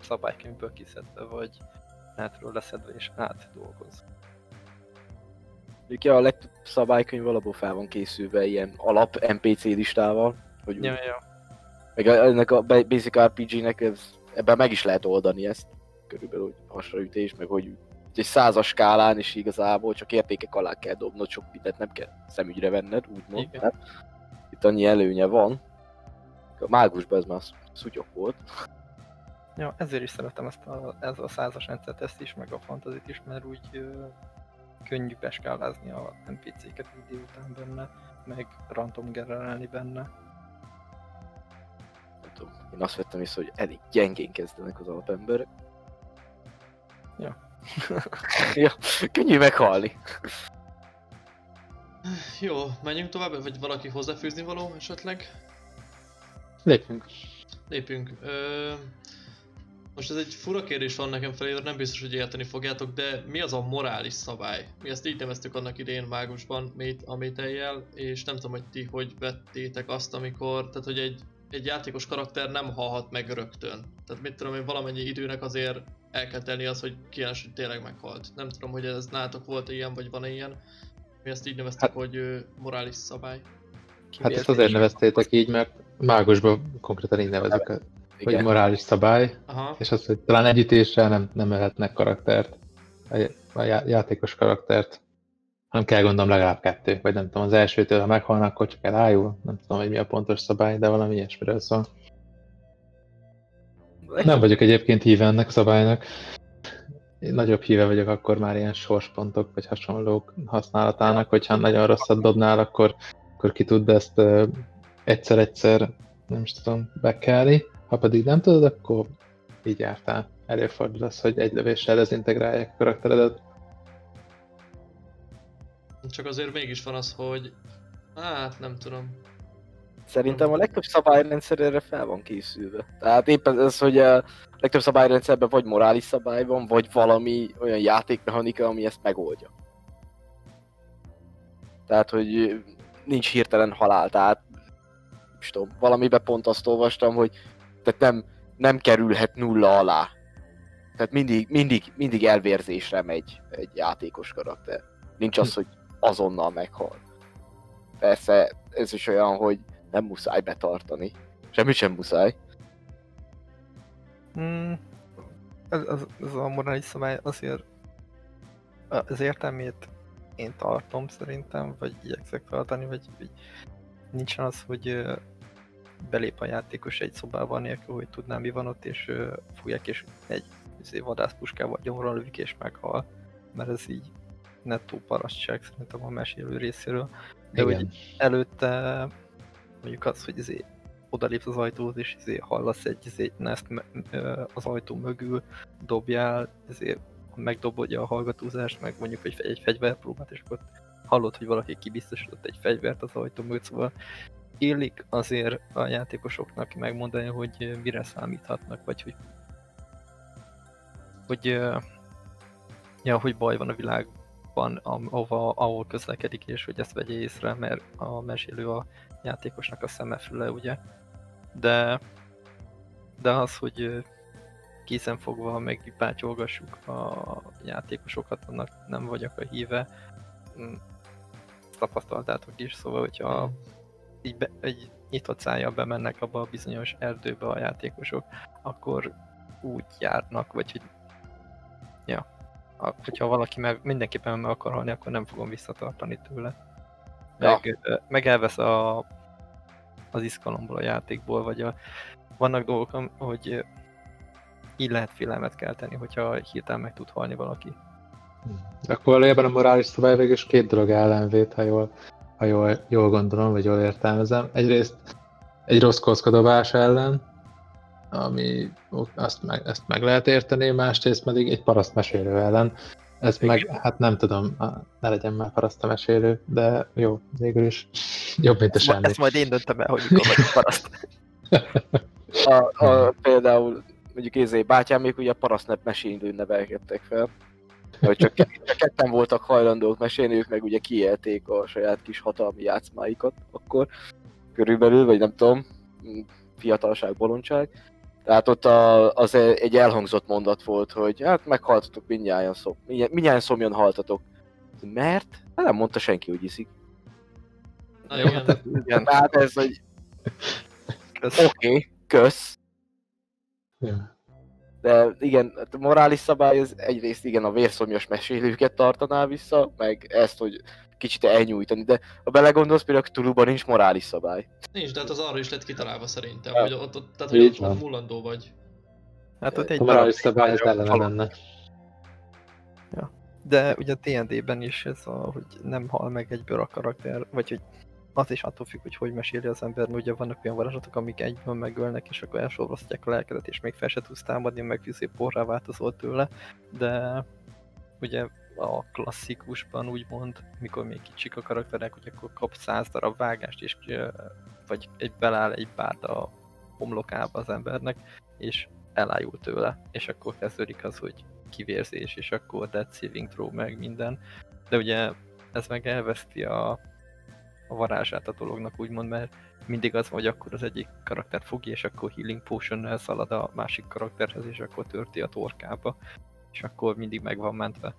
szabálykönyvből kiszedve, vagy netről leszedve és átdolgozva. Ugye a legtöbb szabálykönyv alapból fel van készülve ilyen alap en pé cé listával, hogy Ja, ja. meg ennek a Basic er pé gé-nek ez, ebben meg is lehet oldani ezt, körülbelül hogy hasraütés, meg hogy egy százas skálán is igazából csak értékek alá kell dobnod, sok mindent nem kell szemügyre venned, úgymond. Hát, itt annyi előnye van. A mágusban ez már szutyok volt. Ja, ezért is szeretem ezt a, ez a százas rendszert, ezt is, meg a fantazit is, mert úgy ö, könnyű beskálázni a en pé cé-ket idő után benne, meg random generálni benne. Nem tudom, én azt vettem észre, hogy elég gyengén kezdenek az alapemberek. Ja. Ja, könnyű meghalni. Jó, menjünk tovább, vagy valaki hozzáfűzni való esetleg? Lépjünk. Lépjünk. Ö... Most ez egy fura kérdés van nekem felé, nem biztos, hogy érteni fogjátok, de mi az a morális szabály? Mi ezt így neveztük annak idején mágusban, a Métellyel, és nem tudom, hogy ti hogy vettétek azt, amikor, tehát hogy egy, egy játékos karakter nem halhat meg rögtön. Tehát mit tudom én, valamennyi időnek azért el kell tenni az, hogy kijelens, hogy tényleg meghalt. Nem tudom, hogy ez nálatok volt-e ilyen, vagy van-e ilyen. Mi ezt így neveztük, hát, hogy ö, morális szabály. Hát ezt azért neveztétek így, mert mágusban konkrétan így nevezik, hogy Igen. morális szabály, Aha. és az, hogy talán egy ütéssel nem, nem ölhetnek karaktert, a já- játékos karaktert, hanem kell gondolom legalább kettő, vagy nem tudom, az elsőtől, ha meghalnak, akkor csak elájul, nem tudom, hogy mi a pontos szabály, de valami ilyesmiről szól. Nem vagyok egyébként híve ennek a szabálynak. Én nagyobb híve vagyok akkor már ilyen sorspontok vagy hasonlók használatának, hogyha nagyon rosszat dobnál, akkor, akkor ki tud ezt uh, egyszer-egyszer, nem is tudom, bekelni. Ha pedig nem tudod, akkor így jártál. Előfordul az, hogy egy lövéssel dezintegrálják a karakteredet. Csak azért mégis van az, hogy... Hát nem tudom. Szerintem a legtöbb szabályrendszer erre fel van készülve. Tehát éppen ez, hogy a legtöbb szabályrendszerben vagy morális szabály van, vagy valami olyan játékmechanika, ami ezt megoldja. Tehát, hogy nincs hirtelen halál, tehát nem tudom, valamiben pont azt olvastam, hogy tehát nem, nem kerülhet nulla alá. Tehát mindig, mindig, mindig elvérzésre megy egy játékos karakter. Nincs az, hogy azonnal meghal. Persze ez is olyan, hogy nem muszáj betartani. Semmit sem muszáj. Hmm, ez, ez, ez a morális szabály azért az értelmét én tartom szerintem, vagy igyekszek tartani, vagy, vagy nincsen az, hogy ö, belép a játékos egy szobában nélkül, hogy tudná mi van ott, és ö, fújják, és egy vadászpuskával gyomra lövik, és meghal. Mert ez így nettó parasztság szerintem a mesélő részéről. De Igen. hogy előtte mondjuk az, hogy izé odalépsz az ajtóhoz, és izé hallasz egy izé neszt az ajtó mögül, dobjál, izé megdobodja a hallgatózást, meg mondjuk egy, egy fegyverpróbát, és akkor hallod, hogy valaki kibiztosított egy fegyvert az ajtó mögött, szóval illik azért a játékosoknak megmondani, hogy mire számíthatnak, vagy hogy hogy, ja, hogy baj van a világban, ahova, ahol közlekedik, és hogy ezt vegye észre, mert a mesélő a játékosnak a szemefüle, ugye. De, de az, hogy kézenfogva megbátyolgassuk a játékosokat, annak nem vagyok a híve. Tapasztaltátok is, szóval, hogyha így be, egy nyitott szájjal bemennek abba a bizonyos erdőbe a játékosok, akkor úgy járnak, vagy hogy ja, hogyha valaki meg, mindenképpen meg akar halni, akkor nem fogom visszatartani tőle. Meg, ja. meg elvesz a, az izgalomból a játékból, vagy a, vannak dolgok, hogy így lehet félelmet kelteni, hogyha hirtelen meg tud halni valaki. Akkor valójában a morális szabály végül is két dolog ellenvét, ha jól, ha jól, jól gondolom, vagy jól értelmezem. Egyrészt egy rossz kockadobás ellen, ami azt meg, ezt meg lehet érteni, másrészt pedig egy parasztmesélő ellen. Ez meg, hát nem tudom, ne legyen már parasztmesélő, de jó, végül is jobb, mint a semmi. Ezt majd én döntöm el, hogy mikor vagyok paraszt. a, a, például mondjuk ézé bátyámék ugye a paraszt mesélő nevelkedtek fel. Hogy csak, csak ketten voltak hajlandók mesélni, ők meg ugye kiélték a saját kis hatalmi játszmáikat akkor körülbelül, vagy nem tudom, fiatalság, bolondság. Tehát ott a, az egy elhangzott mondat volt, hogy hát meghaltatok mindnyájan, szom, mindnyájan szomjan haltatok. Mert? Hát nem mondta senki, hogy iszik. Na igen, Igen, Tehát ez, hogy kösz. oké, okay, kösz. Ja. De igen, a morális szabály az egyrészt igen a vérszomjas mesélőket tartaná vissza, meg ezt, hogy kicsit elnyújtani, de ha belegondolsz, például Cthulhuban nincs morális szabály. nincs, de hát az arra is lett kitalálva szerintem, Ja. hogy ott, ott, tehát, hogy Így ott, van. ott mullandó vagy. Hát ott egy A darab morális szabály az vagy a ellene falu. menne. De ugye a dé en dé-ben is ez a, hogy nem hal meg egyből a karakter, vagy hogy az is attól függ, hogy hogy meséli az ember, mert ugye vannak olyan varázslatok, amik egyből megölnek, és akkor elsorvasztják a lelkedet, és még fel se tudsz támadni, meg vizé porrá változol tőle, de ugye a klasszikusban úgymond, mikor még kicsik a karakterek, hogy akkor kap száz darab vágást, és vagy egy beláll egy bárda a homlokába az embernek, és elájul tőle, és akkor kezdődik az, hogy kivérzés, és akkor death saving throw meg minden. De ugye ez meg elveszti a, a varázsát a dolognak úgymond, mert mindig az van, hogy akkor az egyik karakter fogja, és akkor healing potion-nel szalad a másik karakterhez, és akkor törti a torkába, és akkor mindig meg van mentve.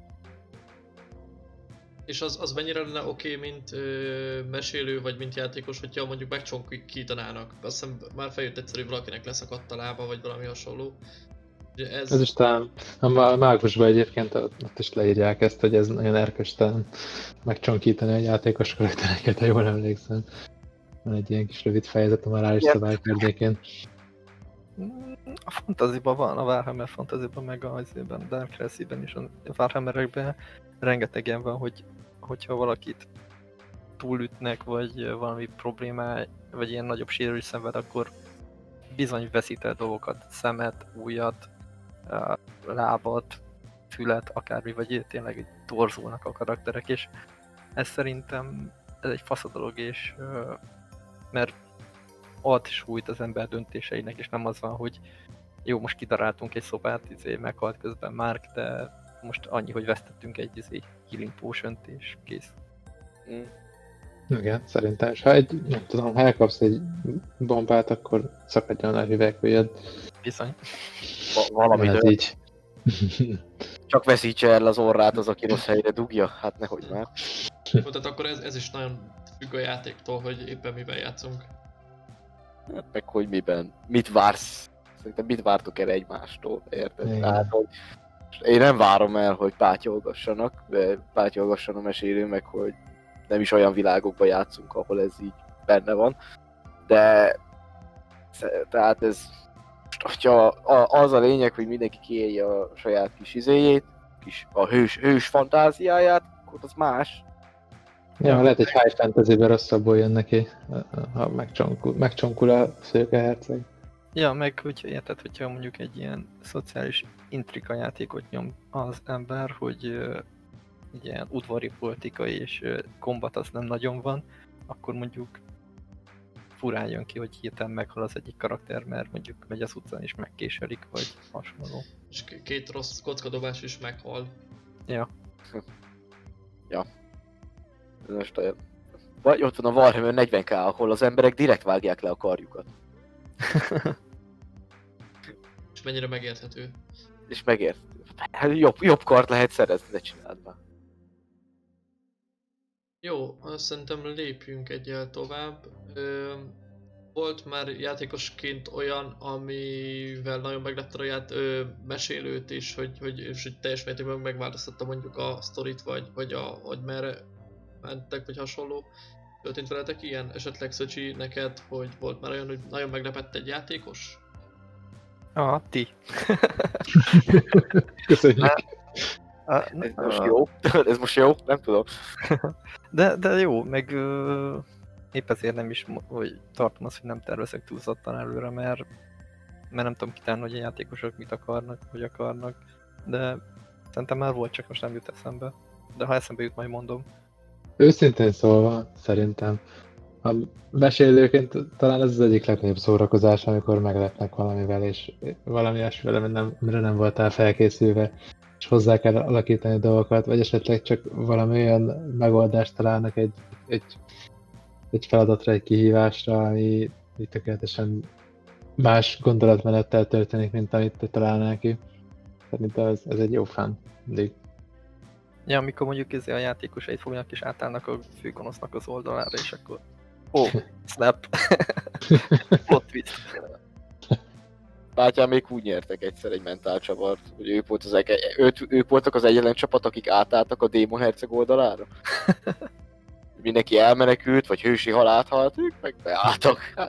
És az, az mennyire lenne oké, okay, mint ö, mesélő vagy mint játékos, hogyha mondjuk megcsonkítanának. Azt hiszem már feljött egyszer, hogy valakinek leszakadt a lába, vagy valami hasonló. Ugye ez... Ez is talán a mágusban egyébként ott is leírják ezt, hogy ez nagyon erköstelen megcsonkítani a játékos karaktereket, ha jól emlékszem. Van egy ilyen kis rövid fejezet a morális szabály környékén. A fantasyban van, a Warhammer fantasyban, meg a azért Dark Realms-ben is, a Warhammerekben rengeteg ilyen van, hogy hogyha valakit túlütnek, vagy valami problémá, vagy ilyen nagyobb sérülés szenved, akkor bizony veszít el dolgokat, szemet, ujjat, lábat, fület, akármi, vagy tényleg torzulnak a karakterek, és ez szerintem ez egy fasz a dolog, és mert ad súlyt az ember döntéseinek, és nem az van, hogy jó, most kidaráltunk egy szobát, izé, meghalt közben Mark, de most annyi, hogy vesztettünk egy izé, healing potion-t, és kész. Mm. Igen, szerintem. És ha egy, nem tudom, ha elkapsz egy bombát, akkor szakadjon a hüvelykujjad. Bizony. Va- valami Ez dönt. így. Csak veszítse el az orrát az, aki rossz helyre dugja? Hát nehogy már. Jó, tehát akkor ez, ez is nagyon függ a játéktól, hogy éppen mivel játszunk. Hát meg hogy miben. Mit vársz? Szerintem mit vártok el egymástól, érted? Igen. Tehát, hogy én nem várom el, hogy pátyolgassanak, de pátyolgasson a mesélő, meg hogy nem is olyan világokban játszunk, ahol ez így benne van. De tehát ez, hogyha az a lényeg, hogy mindenki kiélje a saját kis izéjét, kis a hős, hős fantáziáját, akkor az más. Ja, lehet egy high fantasy-ben rosszabbul jön neki, ha megcsonkul, megcsonkul a szőkeherceg. Ja, meg hogyha érted, hogyha mondjuk egy ilyen szociális intrika játékot nyom az ember, hogy uh, ilyen udvari politika és uh, kombat az nem nagyon van, akkor mondjuk furán jön ki, hogy hirtelen meghal az egyik karakter, mert mondjuk megy az utcán és megkéselik, vagy hasonló. És k- két rossz kockadobás is meghal. Ja. Ja. Most olyan. Vagy ott van a Warhammer negyven k, ahol az emberek direkt vágják le a karjukat. És mennyire megérthető. És megért. Hát jobb, jobb kart lehet szerezni, ne csináld már. Jó, azt szerintem lépjünk egyel tovább. Ö, volt már játékosként olyan, amivel nagyon meglepte a ját, ö, mesélőt is, hogy, hogy, és hogy teljes mértékben megváltoztatta mondjuk a sztorit, vagy, vagy a, hogy merre mentek, vagy hasonló. Történt veletek ilyen? Esetleg Szöcsi neked, hogy volt már olyan, hogy nagyon meglepett egy játékos? Ah, ti. Köszönjük. Ah, Ez most jó? Ez most jó? Nem tudom. De, de jó, meg ö, épp ezért nem is, mo- hogy tartom azt, hogy nem tervezek túlzottan előre, mert, mert nem tudom kitálni, hogy a játékosok mit akarnak, hogy akarnak, de szerintem már volt, csak most nem jut eszembe. De ha eszembe jut, majd mondom. Őszintén szólva, szerintem a mesélőként talán ez az egyik legnagyobb szórakozás, amikor meglepnek valamivel, és valami olyasmivel, nem, amire nem voltál felkészülve, és hozzá kell alakítani dolgokat, vagy esetleg csak valami olyan megoldást találnak egy, egy, egy feladatra, egy kihívásra, ami így tökéletesen más gondolatmenettel történik, mint amit te találnál ki. Szerintem ez, ez egy jó fán mindig. Ja, amikor mondjuk izé a játékosait fognak és átállnak a főgonosznak az oldalára, és akkor... Ó, oh, snap! Plot twist. Bátyám még úgy nyertek egyszer egy mentálcsavart, hogy ők, volt az ege, őt, ők voltak az egyetlen csapat, akik átálltak a Démon Herceg oldalára. Mindenki elmenekült, vagy hősi halált halt, ők meg beálltak. Hát.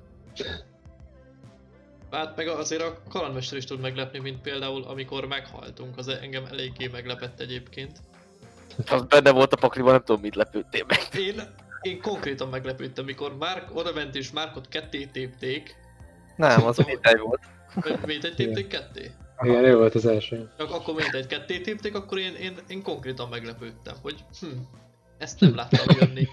Hát meg azért a kalandmester is tud meglepni, mint például amikor meghaltunk, az engem eléggé meglepett egyébként. Az benne volt a pakliban, nem tudom mit lepődtél meg. Én, én konkrétan meglepődtem, mikor Márk odament és Márkot ketté tépték. Nem, az mindegy volt. Miért egy tépték ketté? Igen, jó volt az első. Ak akkor miért egy ketté tépték, akkor én, én, én konkrétan meglepődtem, hogy hm, ezt nem láttam jönni.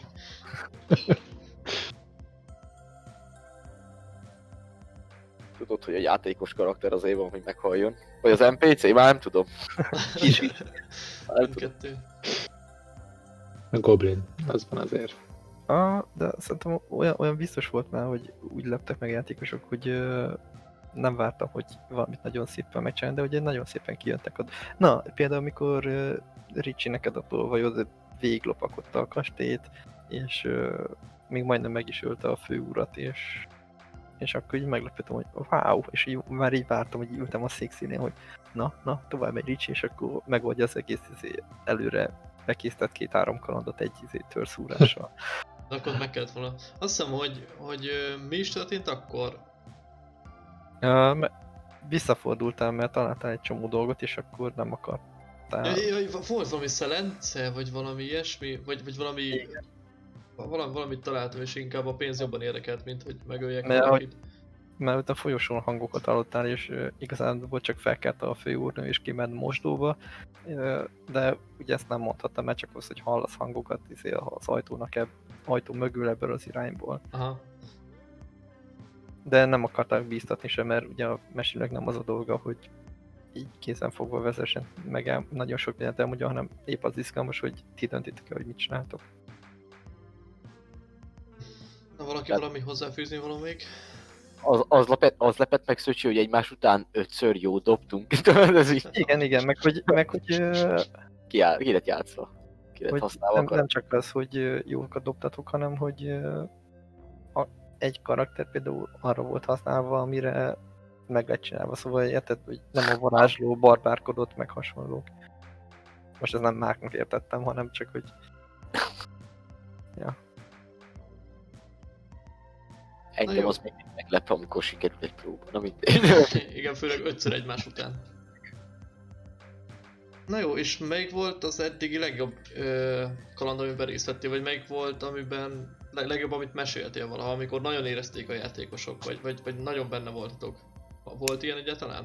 Tudod, hogy a játékos karakter azért van, hogy meghalljon? Vagy az en pé cé? Már nem tudom. Kicsit. Nem kettő. A Goblin, az van azért. Ah, de szerintem olyan, olyan biztos volt már, hogy úgy leptek meg játékosok, hogy uh, nem vártam, hogy valamit nagyon szépen megcsinálni, de ugye nagyon szépen kijöntek ott. Na, például amikor uh, Ricsi neked a tolvajod végiglopakodta a kastélyt, és uh, még majdnem meg is ölte a főurat, és, és akkor így meglepődtem, hogy wow, és így, már így vártam, hogy ültem a székszínén, hogy na, na, tovább megy Ricsi, és akkor megoldja az egész izé, előre bekészített két-három kalandot egy izé, törszúrással. Akkor meg kellett volna. Azt hiszem, hogy, hogy mi is történt akkor? Uh, visszafordultál, mert találtál egy csomó dolgot, és akkor nem akartál. Ja, ja, volt valami szelence, vagy valami ilyesmi, vagy, vagy valami... Valami, valamit találtam, és inkább a pénz jobban érdekelt, mint hogy megöljek mert, valakit. Mert ott a folyosón hangokat hallottál, és uh, igazán volt csak felkelte a főúrnő, és kiment mosdóba, uh, de ugye ezt nem mondhattam, mert csak az, hogy hallasz hangokat az ajtónak ebb, ajtó mögül ebből az irányból. Aha. De nem akarták bíztatni sem, mert ugye a mesélőnek nem az a dolga, hogy így kézen fogva vezessen meg el, nagyon sok mindent elmondja, hanem épp az izgalmas, hogy ti döntitek el, hogy mit csináltok. Na valaki Tehát... valami hozzáfűzni való még? Az, az, lepett, az lepett meg Szöcsi, hogy egymás után ötször jó dobtunk. Ez így... Igen, igen, meg hogy, meg, hogy ki, áll, ki lett játszva? Ki lett használva? Nem, nem csak az, hogy jókat dobtatok, hanem hogy a, egy karakter például arra volt használva, amire meg lett csinálva. Szóval érted, hogy nem a varázsló barbárkodott, meg hasonlók. Most ez nem Márknak értettem, hanem csak, hogy... Ja. Engem az még meglep, amikor sikerült egy próba. Na mindegy. Igen, főleg ötször egymás után. Na jó, és melyik volt az eddigi legjobb ö, kaland, amiben részt vettél, vagy melyik volt, amiben leg, legjobb, amit meséltél valaha, amikor nagyon érezték a játékosok, vagy, vagy, vagy nagyon benne voltatok? Volt ilyen egyáltalán?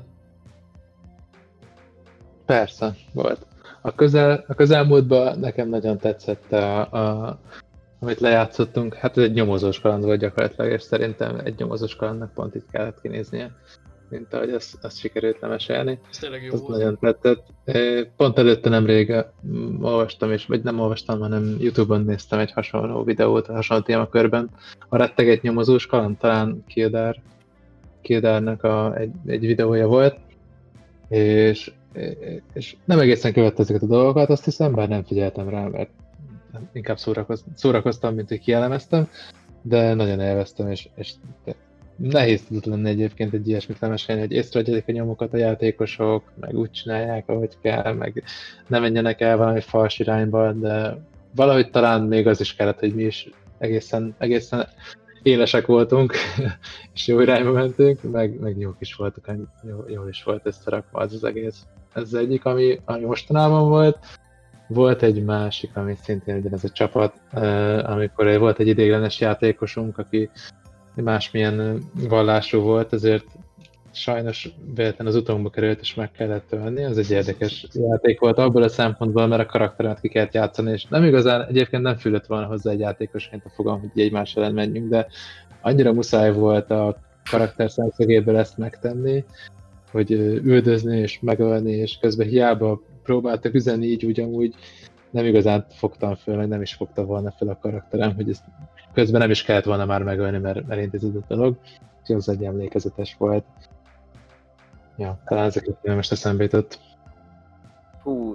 Persze, volt. A, közel, a közelmúltban nekem nagyon tetszett, a, a, amit lejátszottunk, hát ez egy nyomozós kaland volt gyakorlatilag, és szerintem egy nyomozós kalandnak pont itt kellett kinéznie, mint ahogy azt, azt sikerült lemesélni. Ez tényleg jó Ez volt. nagyon tetszett. Pont előtte nemrég olvastam, és, vagy nem olvastam, hanem Youtube-on néztem egy hasonló videót, a hasonló témakörben. A retteget nyomozós kaland, talán Kildár, Kildárnak a, egy, egy videója volt, és, és nem egészen követte ezeket a dolgokat, azt hiszem, bár nem figyeltem rá, mert inkább szórakoz, szórakoztam, mint hogy kielemeztem, de nagyon élveztem, és, és nehéz tudott lenni egyébként egy ilyesmit lemesélni, hogy észrevegyelik a nyomokat a játékosok, meg úgy csinálják, ahogy kell, meg ne menjenek el valami fals irányba, de valahogy talán még az is kellett, hogy mi is egészen, egészen élesek voltunk, és jó irányba mentünk, meg, meg jók is voltunk, jó, jól is volt összerakva az az egész. Ez az egyik, ami, ami mostanában volt. Volt egy másik, ami szintén ugyanez a csapat, amikor volt egy ideiglenes játékosunk, aki másmilyen vallású volt, ezért sajnos véletlen az utómunkba került, és meg kellett ölni. Ez egy érdekes játék volt abból a szempontból, mert a karakteremet ki kellett játszani, és nem igazán, egyébként nem fülött volna hozzá egy játékosként a fogam, hogy egymás ellen menjünk, de annyira muszáj volt a karakter szemszögéből ezt megtenni, hogy üldözni és megölni, és közben hiába próbáltak üzenni így ugyanúgy, nem igazán fogtam föl, meg nem is fogta volna fel a karakterem, hogy ezt közben nem is kellett volna már megölni, mert elintéződött a dolog, úgyhogy az egy emlékezetes volt. Ja, talán ezeket most eszembe jutott. Hú,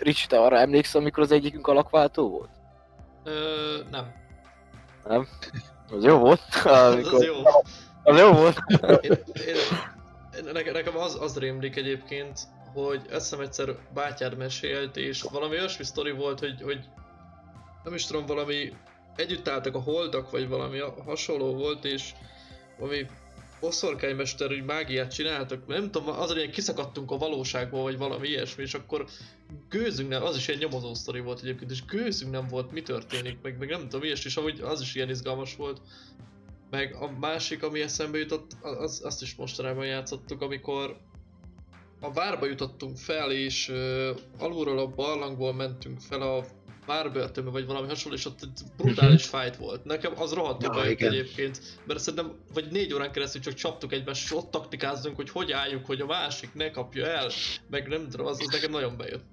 Ricsi, te arra emlékszel, amikor az egyikünk alakváltó volt? Ö, nem. Nem? Az jó volt. Az, az jó. Az jó volt. Én, én, én, nekem, nekem az, az rémlik egyébként, hogy eszem egyszer bátyád mesélt, és valami olyasmi sztori volt, hogy, hogy nem is tudom, valami együtt álltak a holdak, vagy valami hasonló volt, és valami boszorkánymester, hogy mágiát csináltak, nem tudom, az, hogy kiszakadtunk a valóságból, vagy valami ilyesmi, és akkor gőzünk nem, az is egy nyomozó sztori volt egyébként, és gőzünk nem volt, mi történik, meg, meg nem tudom, ilyesmi, és amúgy az is ilyen izgalmas volt. Meg a másik, ami eszembe jutott, az, azt is mostanában játszottuk, amikor a várba jutottunk fel, és uh, alulról a barlangból mentünk fel a várbörtönbe, vagy valami hasonló, és ott egy brutális fight volt. Nekem az rohadtul Ja, bejött igen. egyébként, mert szerintem vagy négy órán keresztül csak csaptuk egymást, és ott taktikáztunk, hogy hogy álljunk, hogy a másik ne kapja el, meg nem tudom, az, az nekem nagyon bejött.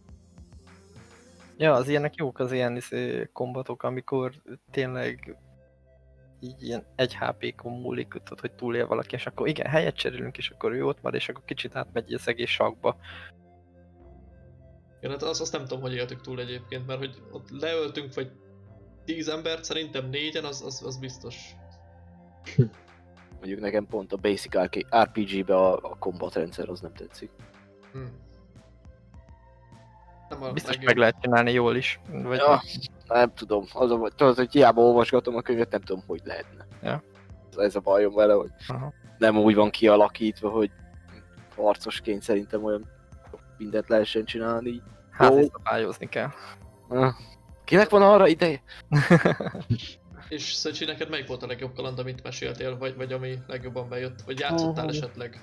Ja, az ilyenek jók az ilyen izé, kombatok, amikor tényleg így ilyen egy há pé-kon múlik, tudod, hogy túlél valaki, és akkor igen, helyet cserélünk, és akkor ő ott van, és akkor kicsit átmegy az egész sakba. Igen, hát azt, azt nem tudom, hogy éltük túl egyébként, mert hogy ott leöltünk vagy tíz embert, szerintem négyen, az, az, az biztos. Mondjuk nekem pont a Basic er pé gé-be a, a combat rendszer az nem tetszik. Hm. Nem a Biztos legjobb. meg lehet csinálni jól is. Vagy Ja, nem tudom, az a, tudod, hogy hiába olvasgatom a könyvet, nem tudom, hogy lehetne. Ja. Ez a bajom vele, hogy Aha. nem úgy van kialakítva, hogy harcosként szerintem olyan mindent lehessen csinálni. házi Jó. szabályozni kell. Ah, kinek van arra ideje? És Szöcsi, neked melyik volt a legjobb kaland, amit meséltél, vagy, vagy ami legjobban bejött? Vagy játszottál Uh. esetleg?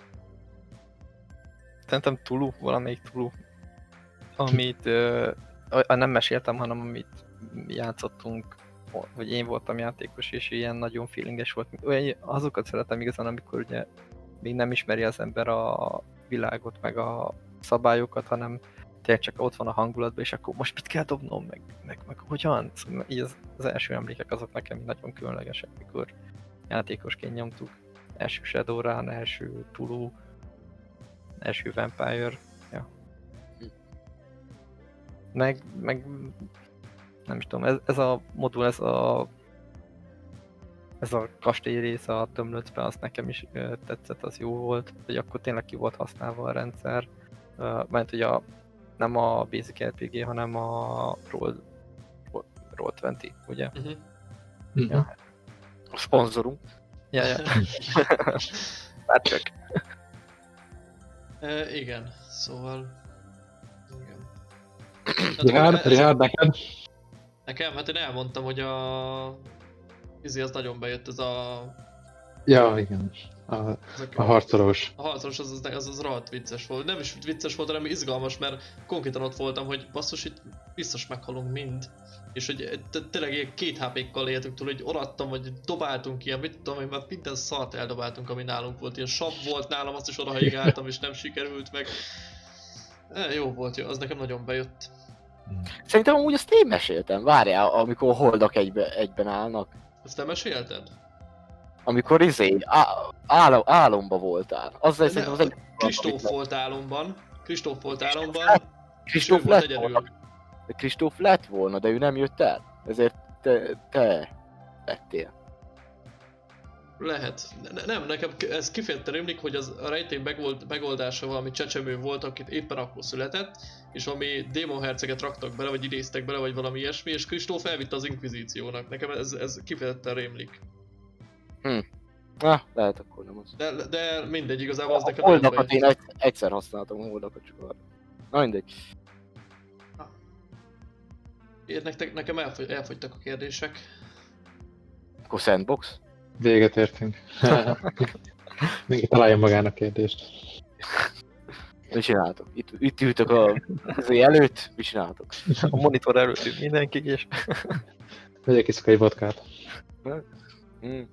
Szerintem Tulu, valamelyik Tulu. Amit ö, a, nem meséltem, hanem amit játszottunk, vagy én voltam játékos, és ilyen nagyon feelinges volt. Olyan, azokat szeretem igazán, amikor ugye még nem ismeri az ember a világot, meg a szabályokat, hanem tényleg csak ott van a hangulatban, és akkor most mit kell dobnom, meg, meg, meg hogyan? Szóval így az, az első emlékek azok nekem nagyon különlegesek, mikor játékosként nyomtuk. Első Shadowrun, első Tulu, első Vampire. Ja. Meg, meg nem is tudom, ez, ez a modul, ez a ez a kastély része a tömlöcben, az nekem is ö, tetszett, az jó volt, hogy akkor tényleg ki volt használva a rendszer. Uh, mert hogy a, nem a Basic er pé gé, hanem a Roll, Roll, Roll húsz, ugye? Uh-huh. Mhm. Ja. A szponzorunk. Ja, ja. Már csak. e, igen, szóval... Igen. Richard, ez- Richard, neked? Nekem, hát én elmondtam, hogy a... Izé, az nagyon bejött, ez a... Ja, igen. A, ezek a harcolós. A harcos az, az, az, az rohadt vicces volt. Nem is vicces volt, hanem izgalmas, mert konkrétan ott voltam, hogy basszus, itt biztos meghalunk mind. És hogy t- tényleg ilyen két há pé-kkal éltünk túl, hogy oradtam, vagy dobáltunk ilyen, mit tudom én, már minden szart eldobáltunk, ami nálunk volt. Ilyen sab volt nálam, azt is odahaigáltam, és nem sikerült meg. E, jó volt, jó, az nekem nagyon bejött. Szerintem amúgy azt én meséltem, várjál, amikor a holdak egybe, egyben állnak. Ezt te mesélted? Amikor izé, á, álom, álomba voltál. Azzal Ne, szerintem az egy... Kristóf volt álomban. Kristóf volt álomban. és ő Kristóf volt lett egyedül. volna. De Kristóf lett volna, de ő nem jött el. Ezért te, te lettél. Lehet. Ne, nem, nekem ez kifejezetten rémlik, hogy az a rejtély megold, megoldása valami csecsemő volt, akit éppen akkor született, és valami démonherceget raktak bele, vagy idéztek bele, vagy valami ilyesmi, és Kristóf elvitte az inkvizíciónak. Nekem ez, ez kifejezetten rémlik. Na, lehet akkor nem az. De, de mindegy, igazából az A nekem nagyon holdakat bejött. én egy, egyszer használtam, a holdakat csak arra. Na mindegy. Én nektek, nekem elfogy, elfogytak a kérdések. Akkor sandbox? Véget értünk. Mindenki találja magának kérdést. Mit csináltok? Itt, itt ültök a közé előtt, mit csináltok? A monitor előtt ül mindenki, és Vegyek iszok egy vodkát. Hmm.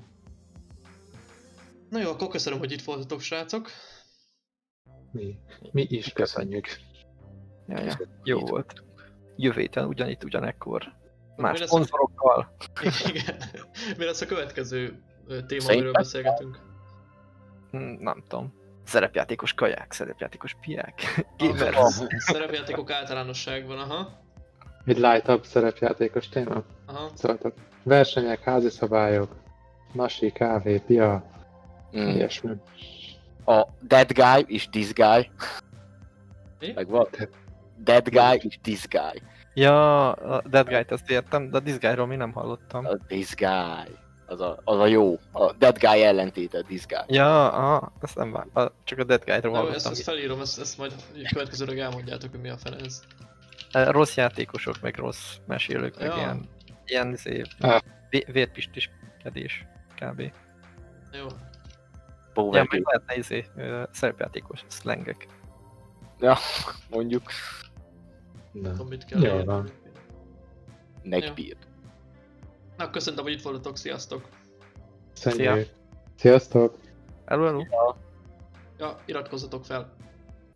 Na jó, akkor köszönöm, hogy itt voltatok, srácok. Mi, mi is köszönjük. ja, ja. Jó volt. Jövő héten ugyanitt, ugyanekkor. Más Mi lesz a- szponzorokkal. Igen. Mi lesz a következő ö, téma, Szerintem- amiről beszélgetünk? Hm, Nem tudom. Szerepjátékos kaják, szerepjátékos piák, gamer. Szerepjátékok általánosságban, aha. Egy light-up szerepjátékos téma? Aha. Szóltak. Versenyek, házi szabályok, nasi, kávé, pia, Mm. ilyesmi. A Dead Guy és This Guy. Mi? Meg van. Dead Guy és This Guy. Ja, a Dead Guy-t azt értem, de a This Guy-ról még nem hallottam. A This Guy. Az a, az a jó. A Dead Guy ellentéte, This Guy. Ja, aha, azt nem vár, a, csak a Dead Guy-ról Jó, ezt, hallottam. ezt felírom, ezt, ezt majd következőleg elmondjátok, hogy mi a fene ez. Rossz játékosok, meg rossz mesélők, meg Ja. ilyen, ilyen izé, Ah. vé- vérpistiskedés, kb. Jó. Power Ja, meg Game. lehetne izé, ö, szerepjátékos szlengek. Mondjuk. Na, Tudom, mit kell Jól leírni. van. Neckbeard. Na, köszöntöm, hogy itt voltatok, sziasztok! Köszönjük. Sziasztok! Hello, hello. Ja, iratkozzatok fel!